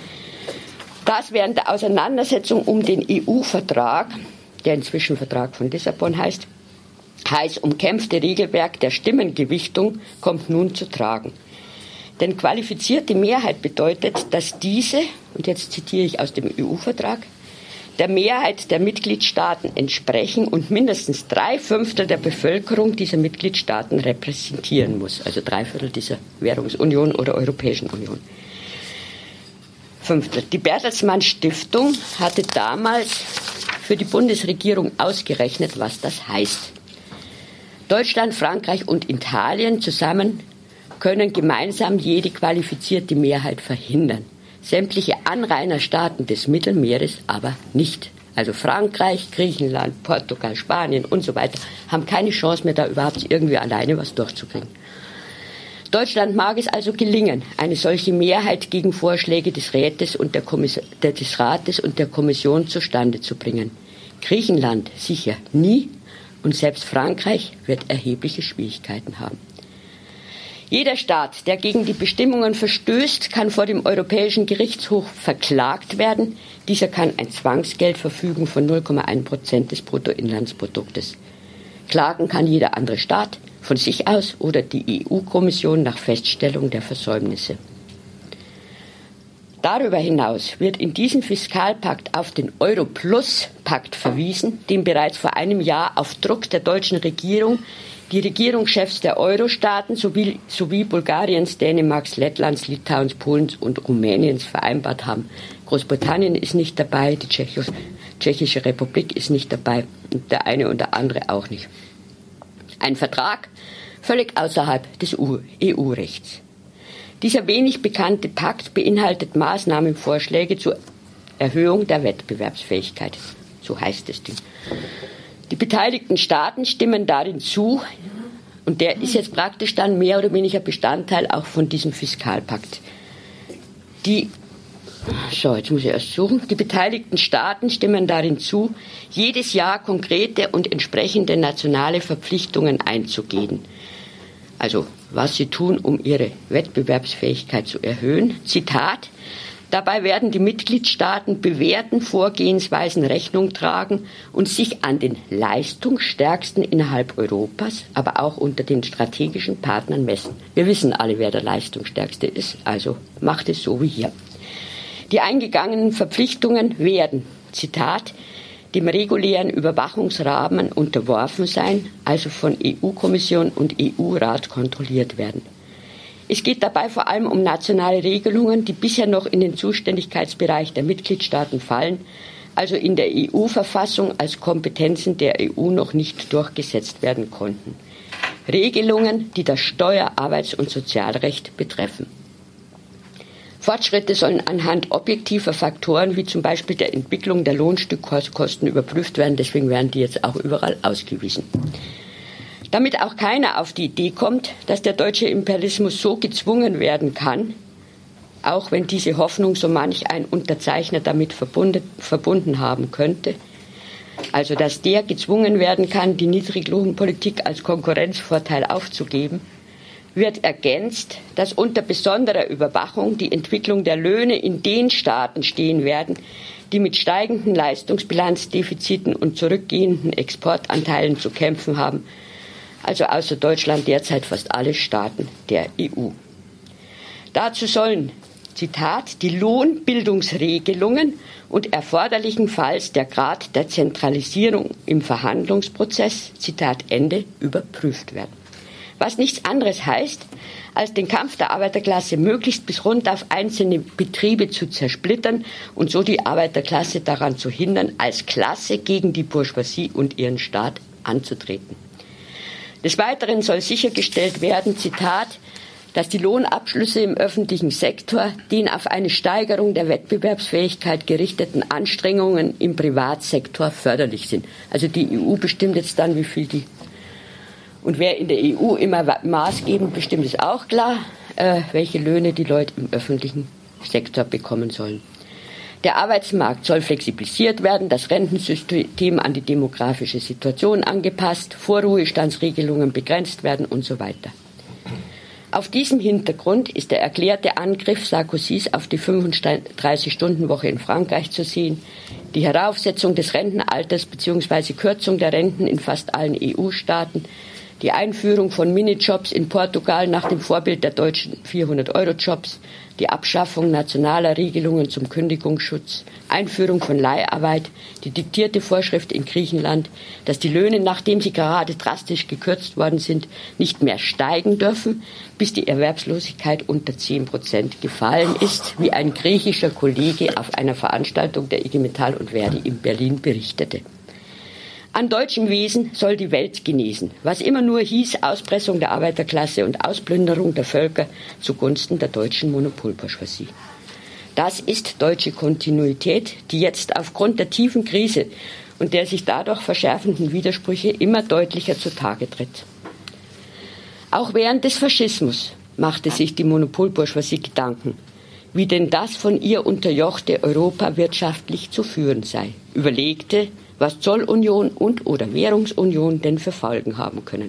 Das während der Auseinandersetzung um den E U-Vertrag, der inzwischen Vertrag von Lissabon heißt, heiß umkämpfte Regelwerk der Stimmengewichtung kommt nun zu tragen. Denn qualifizierte Mehrheit bedeutet, dass diese, und jetzt zitiere ich aus dem E U-Vertrag, der Mehrheit der Mitgliedstaaten entsprechen und mindestens drei Fünftel der Bevölkerung dieser Mitgliedstaaten repräsentieren muss. Also drei Viertel dieser Währungsunion oder Europäischen Union. Fünftel. Die Bertelsmann Stiftung hatte damals für die Bundesregierung ausgerechnet, was das heißt. Deutschland, Frankreich und Italien zusammen können gemeinsam jede qualifizierte Mehrheit verhindern. Sämtliche Anrainerstaaten des Mittelmeeres aber nicht. Also Frankreich, Griechenland, Portugal, Spanien und so weiter haben keine Chance mehr, da überhaupt irgendwie alleine was durchzukriegen. Deutschland mag es also gelingen, eine solche Mehrheit gegen Vorschläge des Rates und der, Kommission, des Rates und der Kommission zustande zu bringen. Griechenland sicher nie und selbst Frankreich wird erhebliche Schwierigkeiten haben. Jeder Staat, der gegen die Bestimmungen verstößt, kann vor dem Europäischen Gerichtshof verklagt werden. Dieser kann ein Zwangsgeld verfügen von null Komma eins Prozent des Bruttoinlandsproduktes. Klagen kann jeder andere Staat von sich aus oder die E U-Kommission nach Feststellung der Versäumnisse. Darüber hinaus wird in diesem Fiskalpakt auf den Euro-Plus-Pakt verwiesen, den bereits vor einem Jahr auf Druck der deutschen Regierung die Regierungschefs der Euro-Staaten sowie, sowie Bulgariens, Dänemarks, Lettlands, Litauens, Polens und Rumäniens vereinbart haben. Großbritannien ist nicht dabei, die Tschechos, Tschechische Republik ist nicht dabei und der eine und der andere auch nicht. Ein Vertrag völlig außerhalb des E U-Rechts. Dieser wenig bekannte Pakt beinhaltet Maßnahmenvorschläge zur Erhöhung der Wettbewerbsfähigkeit. So heißt es Ding. Die beteiligten Staaten stimmen darin zu, und der ist jetzt praktisch dann mehr oder weniger Bestandteil auch von diesem Fiskalpakt. Die, so, jetzt muss ich erst suchen, die beteiligten Staaten stimmen darin zu, jedes Jahr konkrete und entsprechende nationale Verpflichtungen einzugehen. Also, was sie tun, um ihre Wettbewerbsfähigkeit zu erhöhen. Zitat: Dabei werden die Mitgliedstaaten bewährten Vorgehensweisen Rechnung tragen und sich an den leistungsstärksten innerhalb Europas, aber auch unter den strategischen Partnern messen. Wir wissen alle, wer der leistungsstärkste ist, also macht es so wie hier. Die eingegangenen Verpflichtungen werden, Zitat, dem regulären Überwachungsrahmen unterworfen sein, also von E U-Kommission und E U-Rat kontrolliert werden. Es geht dabei vor allem um nationale Regelungen, die bisher noch in den Zuständigkeitsbereich der Mitgliedstaaten fallen, also in der E U-Verfassung als Kompetenzen der E U noch nicht durchgesetzt werden konnten. Regelungen, die das Steuer-, Arbeits- und Sozialrecht betreffen. Fortschritte sollen anhand objektiver Faktoren wie zum Beispiel der Entwicklung der Lohnstückkosten überprüft werden. Deswegen werden die jetzt auch überall ausgewiesen. Damit auch keiner auf die Idee kommt, dass der deutsche Imperialismus so gezwungen werden kann, auch wenn diese Hoffnung so manch ein Unterzeichner damit verbunden, verbunden haben könnte, also dass der gezwungen werden kann, die Niedriglohnpolitik als Konkurrenzvorteil aufzugeben, wird ergänzt, dass unter besonderer Überwachung die Entwicklung der Löhne in den Staaten stehen werden, die mit steigenden Leistungsbilanzdefiziten und zurückgehenden Exportanteilen zu kämpfen haben, also außer Deutschland derzeit fast alle Staaten der E U. Dazu sollen, Zitat, die Lohnbildungsregelungen und erforderlichenfalls der Grad der Zentralisierung im Verhandlungsprozess, Zitat Ende, überprüft werden. Was nichts anderes heißt, als den Kampf der Arbeiterklasse möglichst bis rund auf einzelne Betriebe zu zersplittern und so die Arbeiterklasse daran zu hindern, als Klasse gegen die Bourgeoisie und ihren Staat anzutreten. Des Weiteren soll sichergestellt werden, Zitat, dass die Lohnabschlüsse im öffentlichen Sektor den auf eine Steigerung der Wettbewerbsfähigkeit gerichteten Anstrengungen im Privatsektor förderlich sind. Also die E U bestimmt jetzt dann, wie viel die. Und wer in der E U immer maßgebend bestimmt, ist auch klar, äh, welche Löhne die Leute im öffentlichen Sektor bekommen sollen. Der Arbeitsmarkt soll flexibilisiert werden, das Rentensystem an die demografische Situation angepasst, Vorruhestandsregelungen begrenzt werden und so weiter. Auf diesem Hintergrund ist der erklärte Angriff Sarkozys auf die fünfunddreißig-Stunden-Woche in Frankreich zu sehen, die Heraufsetzung des Rentenalters bzw. Kürzung der Renten in fast allen E U-Staaten, die Einführung von Minijobs in Portugal nach dem Vorbild der deutschen vierhundert-Euro-Jobs, die Abschaffung nationaler Regelungen zum Kündigungsschutz, Einführung von Leiharbeit, die diktierte Vorschrift in Griechenland, dass die Löhne, nachdem sie gerade drastisch gekürzt worden sind, nicht mehr steigen dürfen, bis die Erwerbslosigkeit unter zehn Prozent gefallen ist, wie ein griechischer Kollege auf einer Veranstaltung der I G Metall und Verdi in Berlin berichtete. An deutschem Wesen soll die Welt genesen, was immer nur hieß Auspressung der Arbeiterklasse und Ausplünderung der Völker zugunsten der deutschen Monopolbourgeoisie. Das ist deutsche Kontinuität, die jetzt aufgrund der tiefen Krise und der sich dadurch verschärfenden Widersprüche immer deutlicher zutage tritt. Auch während des Faschismus machte sich die Monopolbourgeoisie Gedanken, wie denn das von ihr unterjochte Europa wirtschaftlich zu führen sei, überlegte, was Zollunion und oder Währungsunion denn für Folgen haben können.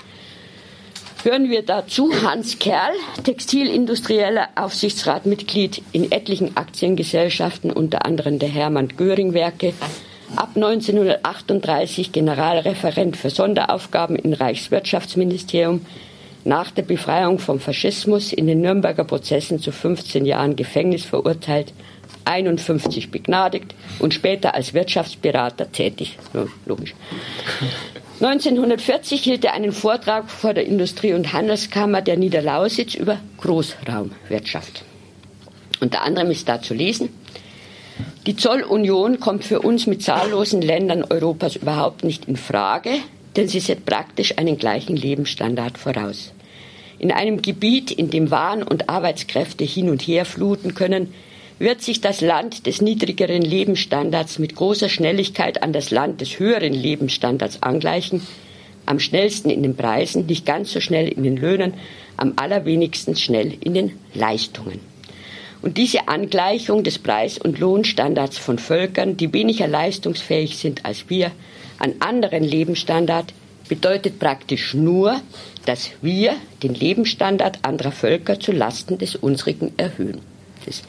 Hören wir dazu Hans Kerl, textilindustrieller Aufsichtsratmitglied in etlichen Aktiengesellschaften, unter anderem der Hermann-Göring-Werke, ab neunzehnhundertachtunddreißig Generalreferent für Sonderaufgaben im Reichswirtschaftsministerium, nach der Befreiung vom Faschismus in den Nürnberger Prozessen zu fünfzehn Jahren Gefängnis verurteilt, einundfünfzig begnadigt und später als Wirtschaftsberater tätig. Logisch. neunzehnhundertvierzig hielt er einen Vortrag vor der Industrie- und Handelskammer der Niederlausitz über Großraumwirtschaft. Unter anderem ist da zu lesen: Die Zollunion kommt für uns mit zahllosen Ländern Europas überhaupt nicht in Frage, denn sie setzt praktisch einen gleichen Lebensstandard voraus. In einem Gebiet, in dem Waren und Arbeitskräfte hin und her fluten können, wird sich das Land des niedrigeren Lebensstandards mit großer Schnelligkeit an das Land des höheren Lebensstandards angleichen, am schnellsten in den Preisen, nicht ganz so schnell in den Löhnen, am allerwenigsten schnell in den Leistungen. Und diese Angleichung des Preis- und Lohnstandards von Völkern, die weniger leistungsfähig sind als wir, an anderen Lebensstandard, bedeutet praktisch nur, dass wir den Lebensstandard anderer Völker zu Lasten des unsrigen erhöhen. Das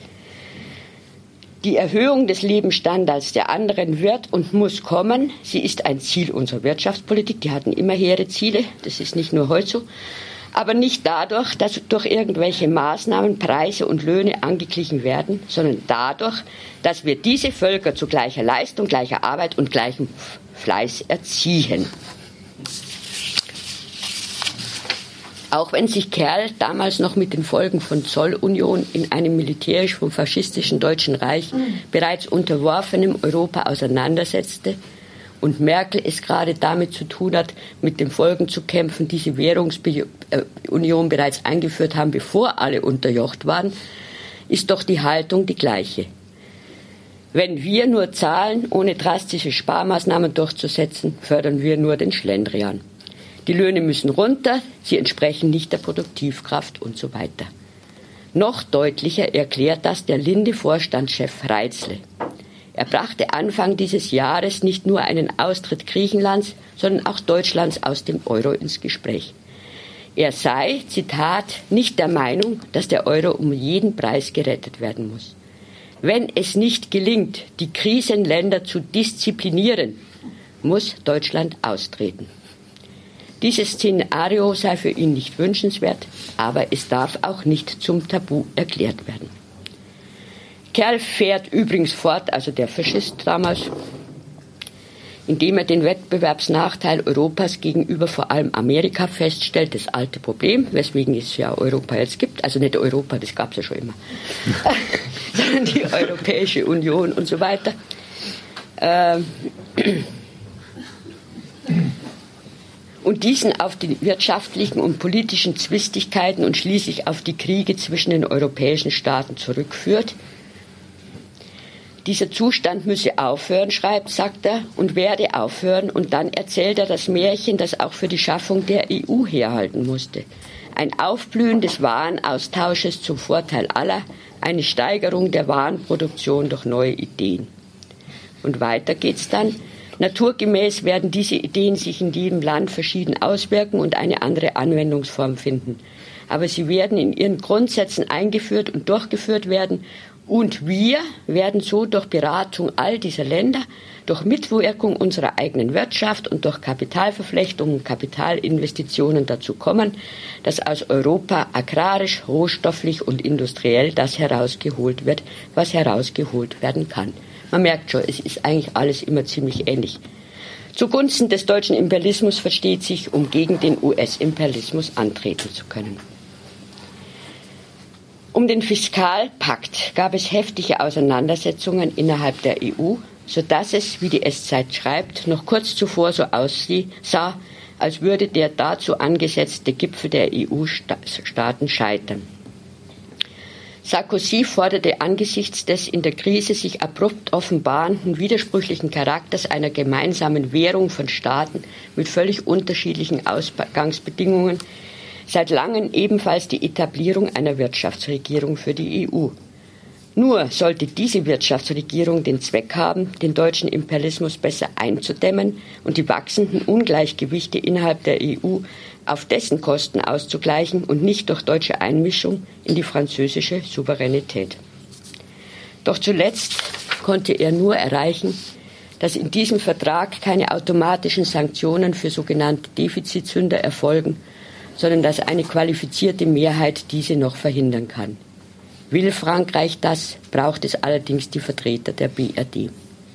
Die Erhöhung des Lebensstandards der anderen wird und muss kommen. Sie ist ein Ziel unserer Wirtschaftspolitik. Die hatten immer hehre Ziele. Das ist nicht nur heute so. Aber nicht dadurch, dass durch irgendwelche Maßnahmen Preise und Löhne angeglichen werden, sondern dadurch, dass wir diese Völker zu gleicher Leistung, gleicher Arbeit und gleichem Fleiß erziehen. Auch wenn sich Kerl damals noch mit den Folgen von Zollunion in einem militärisch vom faschistischen Deutschen Reich bereits unterworfenem Europa auseinandersetzte und Merkel es gerade damit zu tun hat, mit den Folgen zu kämpfen, die die Währungsunion bereits eingeführt haben, bevor alle unterjocht waren, ist doch die Haltung die gleiche. Wenn wir nur zahlen, ohne drastische Sparmaßnahmen durchzusetzen, fördern wir nur den Schlendrian. Die Löhne müssen runter, sie entsprechen nicht der Produktivkraft und so weiter. Noch deutlicher erklärt das der Linde-Vorstandschef Reitzle. Er brachte Anfang dieses Jahres nicht nur einen Austritt Griechenlands, sondern auch Deutschlands aus dem Euro ins Gespräch. Er sei, Zitat, nicht der Meinung, dass der Euro um jeden Preis gerettet werden muss. Wenn es nicht gelingt, die Krisenländer zu disziplinieren, muss Deutschland austreten. Dieses Szenario sei für ihn nicht wünschenswert, aber es darf auch nicht zum Tabu erklärt werden. Kerl fährt übrigens fort, also der Faschist damals, indem er den Wettbewerbsnachteil Europas gegenüber vor allem Amerika feststellt, das alte Problem, weswegen es ja Europa jetzt gibt, also nicht Europa, das gab es ja schon immer, sondern die Europäische Union und so weiter. Ähm, und diesen auf die wirtschaftlichen und politischen Zwistigkeiten und schließlich auf die Kriege zwischen den europäischen Staaten zurückführt. Dieser Zustand müsse aufhören, schreibt, sagt er, und werde aufhören. Und dann erzählt er das Märchen, das auch für die Schaffung der E U herhalten musste. Ein Aufblühen des Warenaustausches zum Vorteil aller, eine Steigerung der Warenproduktion durch neue Ideen. Und weiter geht's dann. Naturgemäß werden diese Ideen sich in jedem Land verschieden auswirken und eine andere Anwendungsform finden. Aber sie werden in ihren Grundsätzen eingeführt und durchgeführt werden. Und wir werden so durch Beratung all dieser Länder, durch Mitwirkung unserer eigenen Wirtschaft und durch Kapitalverflechtungen und Kapitalinvestitionen dazu kommen, dass aus Europa agrarisch, rohstofflich und industriell das herausgeholt wird, was herausgeholt werden kann. Man merkt schon, es ist eigentlich alles immer ziemlich ähnlich. Zugunsten des deutschen Imperialismus versteht sich, um gegen den U S-Imperialismus antreten zu können. Um den Fiskalpakt gab es heftige Auseinandersetzungen innerhalb der E U, sodass es, wie die S-Zeit schreibt, noch kurz zuvor so aussah, als würde der dazu angesetzte Gipfel der E U-Staaten scheitern. Sarkozy forderte angesichts des in der Krise sich abrupt offenbarenden widersprüchlichen Charakters einer gemeinsamen Währung von Staaten mit völlig unterschiedlichen Ausgangsbedingungen seit langem ebenfalls die Etablierung einer Wirtschaftsregierung für die E U. Nur sollte diese Wirtschaftsregierung den Zweck haben, den deutschen Imperialismus besser einzudämmen und die wachsenden Ungleichgewichte innerhalb der E U auf dessen Kosten auszugleichen und nicht durch deutsche Einmischung in die französische Souveränität. Doch zuletzt konnte er nur erreichen, dass in diesem Vertrag keine automatischen Sanktionen für sogenannte Defizitsünder erfolgen, sondern dass eine qualifizierte Mehrheit diese noch verhindern kann. Will Frankreich das, braucht es allerdings die Vertreter der B R D.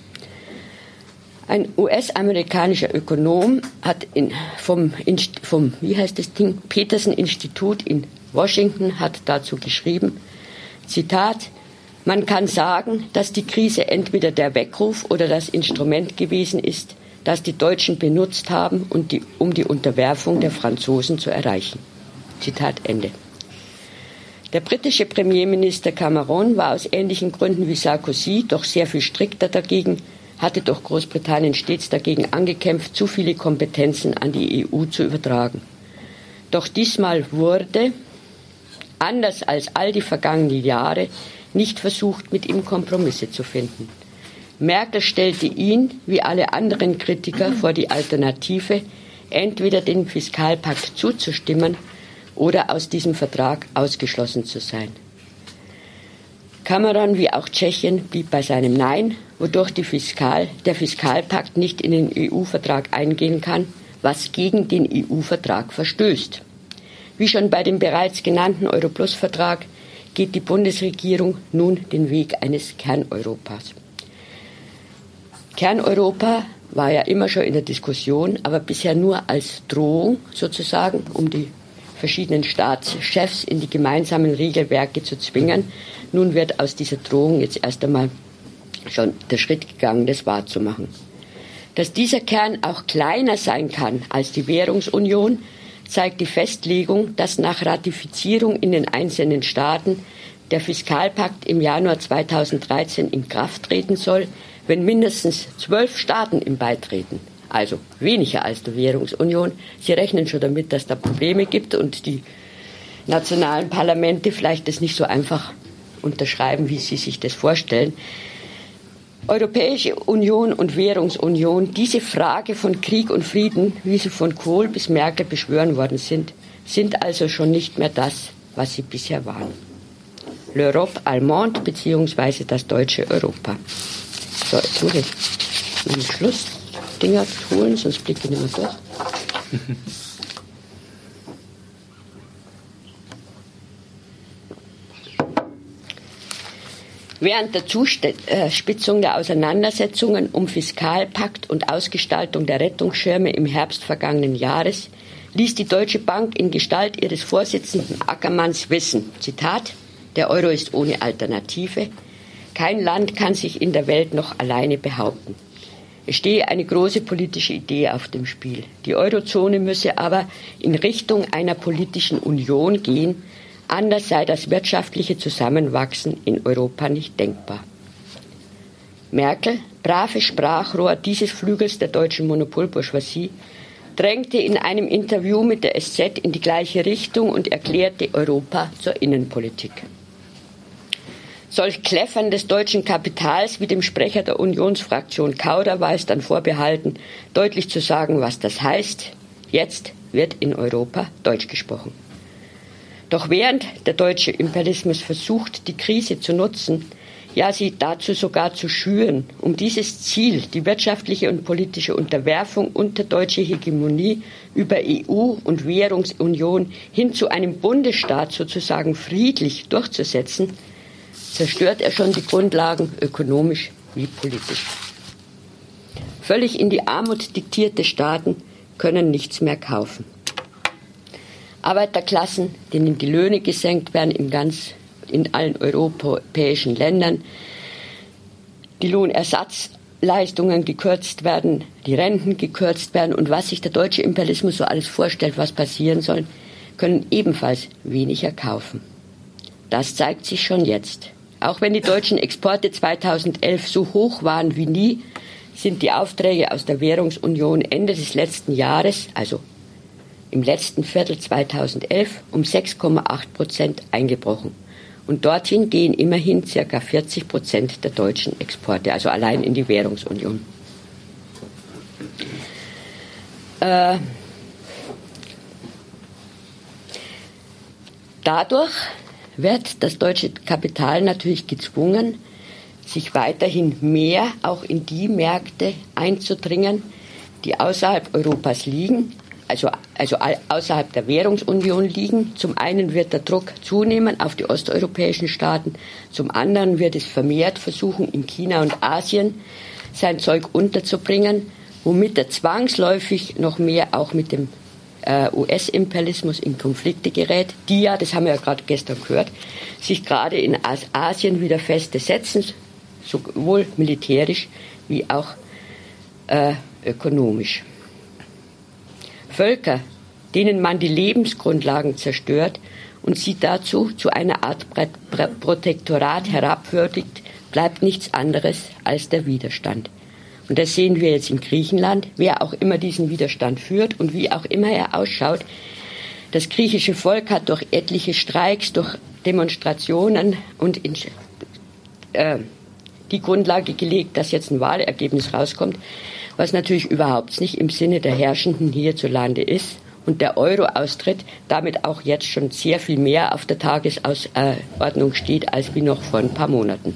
Ein U S-amerikanischer Ökonom hat in, vom, vom wie heißt das Ding, Peterson-Institut in Washington hat dazu geschrieben, Zitat, man kann sagen, dass die Krise entweder der Weckruf oder das Instrument gewesen ist, das die Deutschen benutzt haben, um die, um die Unterwerfung der Franzosen zu erreichen. Zitat Ende. Der britische Premierminister Cameron war aus ähnlichen Gründen wie Sarkozy doch sehr viel strikter dagegen, hatte doch Großbritannien stets dagegen angekämpft, zu viele Kompetenzen an die E U zu übertragen. Doch diesmal wurde, anders als all die vergangenen Jahre, nicht versucht, mit ihm Kompromisse zu finden. Merkel stellte ihn, wie alle anderen Kritiker, vor die Alternative, entweder dem Fiskalpakt zuzustimmen oder aus diesem Vertrag ausgeschlossen zu sein. Cameron wie auch Tschechien blieb bei seinem Nein, wodurch die Fiskal, der Fiskalpakt nicht in den E U-Vertrag eingehen kann, was gegen den E U-Vertrag verstößt. Wie schon bei dem bereits genannten Euro-Plus-Vertrag geht die Bundesregierung nun den Weg eines Kerneuropas. Kerneuropa war ja immer schon in der Diskussion, aber bisher nur als Drohung sozusagen, um die verschiedenen Staatschefs in die gemeinsamen Regelwerke zu zwingen. Nun wird aus dieser Drohung jetzt erst einmal schon der Schritt gegangen, das wahrzumachen. Dass dieser Kern auch kleiner sein kann als die Währungsunion, zeigt die Festlegung, dass nach Ratifizierung in den einzelnen Staaten der Fiskalpakt im Januar zweitausenddreizehn in Kraft treten soll, wenn mindestens zwölf Staaten ihm beitreten. Also weniger als die Währungsunion. Sie rechnen schon damit, dass da Probleme gibt und die nationalen Parlamente vielleicht das nicht so einfach unterschreiben, wie sie sich das vorstellen. Europäische Union und Währungsunion, diese Frage von Krieg und Frieden, wie sie von Kohl bis Merkel beschworen worden sind, sind also schon nicht mehr das, was sie bisher waren. L'Europe allemande bzw. das deutsche Europa. So, jetzt muss ich einen Schlussdinger holen, sonst blicke ich nicht mehr durch. Während der Zuspitzung der Auseinandersetzungen um Fiskalpakt und Ausgestaltung der Rettungsschirme im Herbst vergangenen Jahres ließ die Deutsche Bank in Gestalt ihres Vorsitzenden Ackermanns wissen, Zitat, der Euro ist ohne Alternative, kein Land kann sich in der Welt noch alleine behaupten. Es stehe eine große politische Idee auf dem Spiel. Die Eurozone müsse aber in Richtung einer politischen Union gehen, anders sei das wirtschaftliche Zusammenwachsen in Europa nicht denkbar. Merkel, brave Sprachrohr dieses Flügels der deutschen Monopolbourgeoisie, drängte in einem Interview mit der S Z in die gleiche Richtung und erklärte Europa zur Innenpolitik. Solch Kläffern des deutschen Kapitals wie dem Sprecher der Unionsfraktion Kauder war es dann vorbehalten, deutlich zu sagen, was das heißt. Jetzt wird in Europa Deutsch gesprochen. Doch während der deutsche Imperialismus versucht, die Krise zu nutzen, ja sie dazu sogar zu schüren, um dieses Ziel, die wirtschaftliche und politische Unterwerfung unter deutsche Hegemonie über E U und Währungsunion hin zu einem Bundesstaat sozusagen friedlich durchzusetzen, zerstört er schon die Grundlagen ökonomisch wie politisch. Völlig in die Armut diktierte Staaten können nichts mehr kaufen. Arbeiterklassen, denen die Löhne gesenkt werden in ganz in allen europäischen Ländern, die Lohnersatzleistungen gekürzt werden, die Renten gekürzt werden und was sich der deutsche Imperialismus so alles vorstellt, was passieren soll, können ebenfalls weniger kaufen. Das zeigt sich schon jetzt. Auch wenn die deutschen Exporte zweitausendelf so hoch waren wie nie, sind die Aufträge aus der Währungsunion Ende des letzten Jahres, also im letzten Viertel zweitausendelf, um sechs Komma acht Prozent eingebrochen. Und dorthin gehen immerhin ca. vierzig Prozent der deutschen Exporte, also allein in die Währungsunion. Äh, dadurch wird das deutsche Kapital natürlich gezwungen, sich weiterhin mehr auch in die Märkte einzudringen, die außerhalb Europas liegen, also, also außerhalb der Währungsunion liegen. Zum einen wird der Druck zunehmen auf die osteuropäischen Staaten, zum anderen wird es vermehrt versuchen, in China und Asien sein Zeug unterzubringen, womit er zwangsläufig noch mehr auch mit dem äh, U S-Imperialismus in Konflikte gerät, die ja, das haben wir ja gerade gestern gehört, sich gerade in Asien wieder feste setzen, sowohl militärisch wie auch äh, ökonomisch. Völker, denen man die Lebensgrundlagen zerstört und sie dazu zu einer Art Protektorat herabwürdigt, bleibt nichts anderes als der Widerstand. Und das sehen wir jetzt in Griechenland, wer auch immer diesen Widerstand führt und wie auch immer er ausschaut. Das griechische Volk hat durch etliche Streiks, durch Demonstrationen und in, äh, die Grundlage gelegt, dass jetzt ein Wahlergebnis rauskommt, was natürlich überhaupt nicht im Sinne der Herrschenden hierzulande ist. Und der Euro-Austritt damit auch jetzt schon sehr viel mehr auf der Tagesordnung steht, als wie noch vor ein paar Monaten.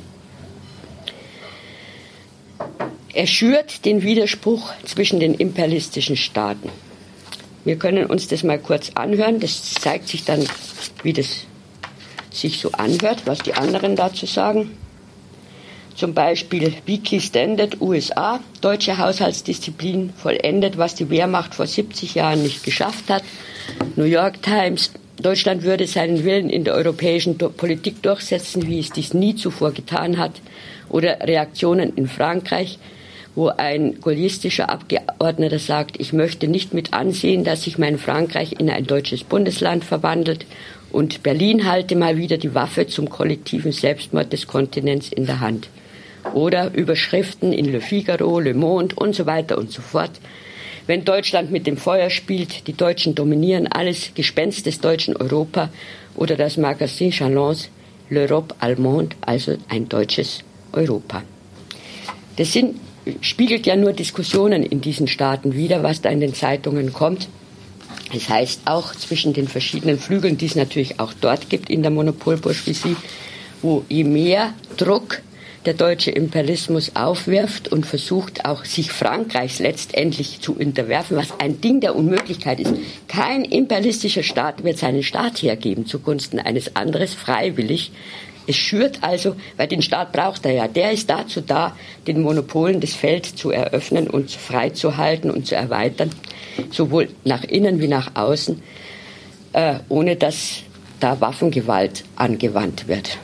Er schürt den Widerspruch zwischen den imperialistischen Staaten. Wir können uns das mal kurz anhören. Das zeigt sich dann, wie das sich so anhört, was die anderen dazu sagen. Zum Beispiel Weekly Standard U S A, deutsche Haushaltsdisziplin vollendet, was die Wehrmacht vor siebzig Jahren nicht geschafft hat. New York Times, Deutschland würde seinen Willen in der europäischen Politik durchsetzen, wie es dies nie zuvor getan hat. Oder Reaktionen in Frankreich, wo ein gaullistischer Abgeordneter sagt, ich möchte nicht mit ansehen, dass sich mein Frankreich in ein deutsches Bundesland verwandelt. Und Berlin halte mal wieder die Waffe zum kollektiven Selbstmord des Kontinents in der Hand. Oder Überschriften in Le Figaro, Le Monde und so weiter und so fort. Wenn Deutschland mit dem Feuer spielt, die Deutschen dominieren alles, Gespenst des deutschen Europa. Oder das Magazin Chalons, L'Europe Allemande, also ein deutsches Europa. Das sind, spiegelt ja nur Diskussionen in diesen Staaten wider, was da in den Zeitungen kommt. Das heißt auch zwischen den verschiedenen Flügeln, die es natürlich auch dort gibt in der Monopolbourgeoisie, wo je mehr Druck der deutsche Imperialismus aufwirft und versucht auch sich Frankreichs letztendlich zu unterwerfen, was ein Ding der Unmöglichkeit ist. Kein imperialistischer Staat wird seinen Staat hergeben zugunsten eines anderen freiwillig. Es schürt also, weil den Staat braucht er ja, der ist dazu da, den Monopolen das Feld zu eröffnen und freizuhalten und zu erweitern, sowohl nach innen wie nach außen, äh, ohne dass da Waffengewalt angewandt wird.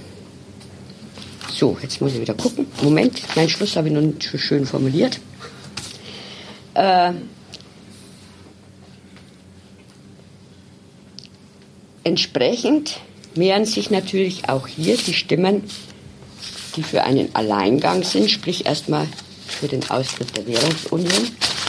So, jetzt muss ich wieder gucken. Moment, meinen Schluss habe ich noch nicht so schön formuliert. Äh, entsprechend mehren sich natürlich auch hier die Stimmen, die für einen Alleingang sind, sprich erstmal für den Austritt der Währungsunion.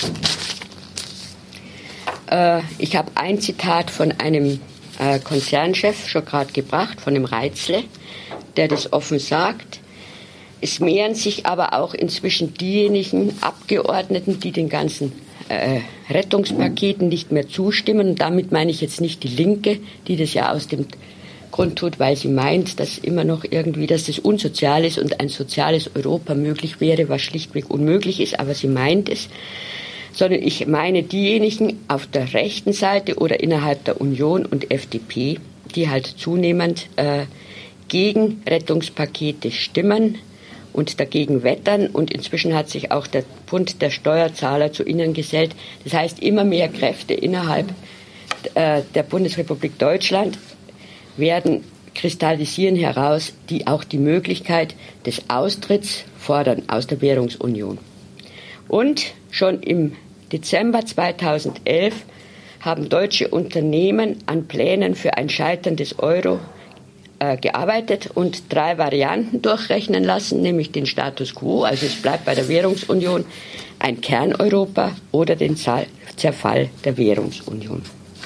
Äh, ich habe ein Zitat von einem äh, Konzernchef schon gerade gebracht, von dem Reitzle, der das offen sagt. Es mehren sich aber auch inzwischen diejenigen Abgeordneten, die den ganzen äh, Rettungspaketen nicht mehr zustimmen. Und damit meine ich jetzt nicht die Linke, die das ja aus dem Grund tut, weil sie meint, dass immer noch irgendwie, dass das unsozial ist und ein soziales Europa möglich wäre, was schlichtweg unmöglich ist, aber sie meint es. Sondern ich meine diejenigen auf der rechten Seite oder innerhalb der Union und F D P, die halt zunehmend äh, gegen Rettungspakete stimmen und dagegen wettern. Und inzwischen hat sich auch der Bund der Steuerzahler zu ihnen gesellt. Das heißt, immer mehr Kräfte innerhalb äh, der Bundesrepublik Deutschland werden kristallisieren heraus, die auch die Möglichkeit des Austritts fordern aus der Währungsunion. Und schon im Dezember zweitausendelf haben deutsche Unternehmen an Plänen für ein Scheitern des Euro äh, gearbeitet und drei Varianten durchrechnen lassen, nämlich den Status quo, also es bleibt bei der Währungsunion, ein Kerneuropa oder den Zerfall der Währungsunion.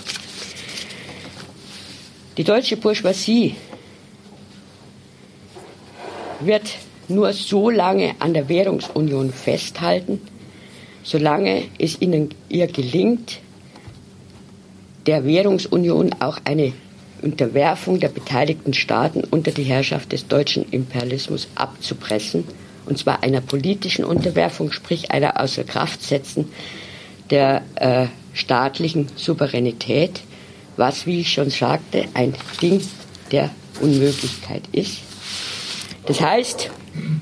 Die deutsche Bourgeoisie wird nur so lange an der Währungsunion festhalten, solange es ihnen ihr gelingt, der Währungsunion auch eine Unterwerfung der beteiligten Staaten unter die Herrschaft des deutschen Imperialismus abzupressen, und zwar einer politischen Unterwerfung, sprich einer Außerkraftsetzen der äh, staatlichen Souveränität, was, wie ich schon sagte, ein Ding der Unmöglichkeit ist. Das heißt,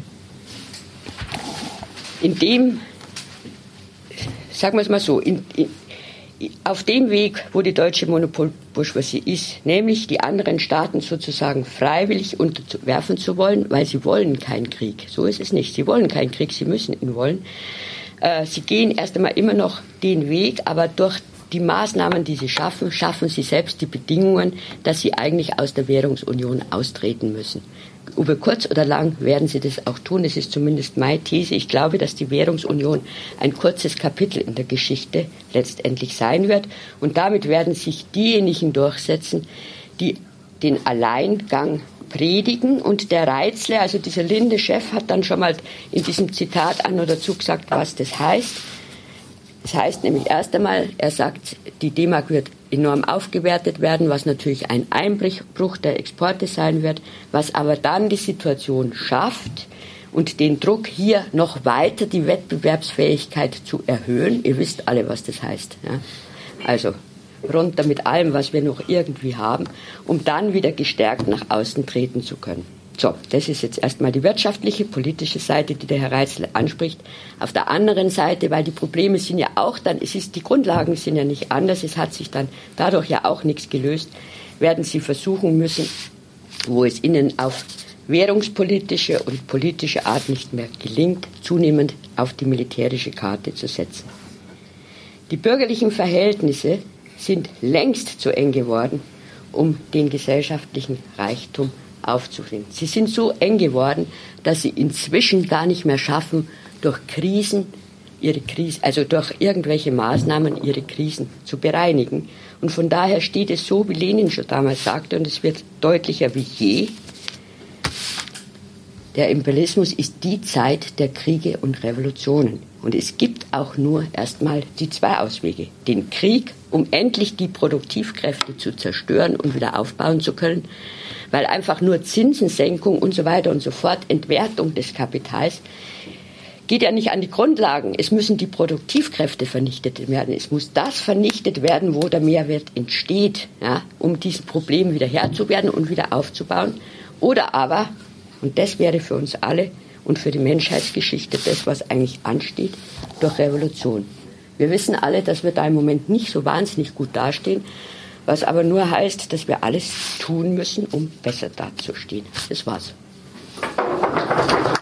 in dem, sagen wir es mal so, in, in, auf dem Weg, wo die deutsche Monopolbourgeoisie ist, nämlich die anderen Staaten sozusagen freiwillig unterwerfen zu wollen, weil sie wollen keinen Krieg. So ist es nicht. Sie wollen keinen Krieg, sie müssen ihn wollen. Äh, sie gehen erst einmal immer noch den Weg, aber durch die Maßnahmen, die sie schaffen, schaffen sie selbst die Bedingungen, dass sie eigentlich aus der Währungsunion austreten müssen. Über kurz oder lang werden sie das auch tun. Das ist zumindest meine These. Ich glaube, dass die Währungsunion ein kurzes Kapitel in der Geschichte letztendlich sein wird. Und damit werden sich diejenigen durchsetzen, die den Alleingang predigen. Und der Reitzle, also dieser Linde-Chef, hat dann schon mal in diesem Zitat an oder dazu gesagt, was das heißt. Das heißt nämlich erst einmal, er sagt, die D-Mark wird enorm aufgewertet werden, was natürlich ein Einbruch der Exporte sein wird, was aber dann die Situation schafft und den Druck hier noch weiter die Wettbewerbsfähigkeit zu erhöhen. Ihr wisst alle, was das heißt. Ja? Also runter mit allem, was wir noch irgendwie haben, um dann wieder gestärkt nach außen treten zu können. So, das ist jetzt erstmal die wirtschaftliche, politische Seite, die der Herr Reitzle anspricht. Auf der anderen Seite, weil die Probleme sind ja auch dann, es ist, die Grundlagen sind ja nicht anders, es hat sich dann dadurch ja auch nichts gelöst, werden Sie versuchen müssen, wo es Ihnen auf währungspolitische und politische Art nicht mehr gelingt, zunehmend auf die militärische Karte zu setzen. Die bürgerlichen Verhältnisse sind längst zu eng geworden, um den gesellschaftlichen Reichtum aufzufinden. Sie sind so eng geworden, dass sie inzwischen gar nicht mehr schaffen, durch Krisen, ihre Krise, also durch irgendwelche Maßnahmen ihre Krisen zu bereinigen. Und von daher steht es so, wie Lenin schon damals sagte, und es wird deutlicher wie je, der Imperialismus ist die Zeit der Kriege und Revolutionen. Und es gibt auch nur erstmal die zwei Auswege. Den Krieg, um endlich die Produktivkräfte zu zerstören und wieder aufbauen zu können, weil einfach nur Zinsensenkung und so weiter und so fort, Entwertung des Kapitals, geht ja nicht an die Grundlagen. Es müssen die Produktivkräfte vernichtet werden. Es muss das vernichtet werden, wo der Mehrwert entsteht, ja, um dieses Problem wieder Herr zu werden und wieder aufzubauen. Oder aber, und das wäre für uns alle und für die Menschheitsgeschichte das, was eigentlich ansteht, durch Revolution. Wir wissen alle, dass wir da im Moment nicht so wahnsinnig gut dastehen, was aber nur heißt, dass wir alles tun müssen, um besser dazustehen. Das war's.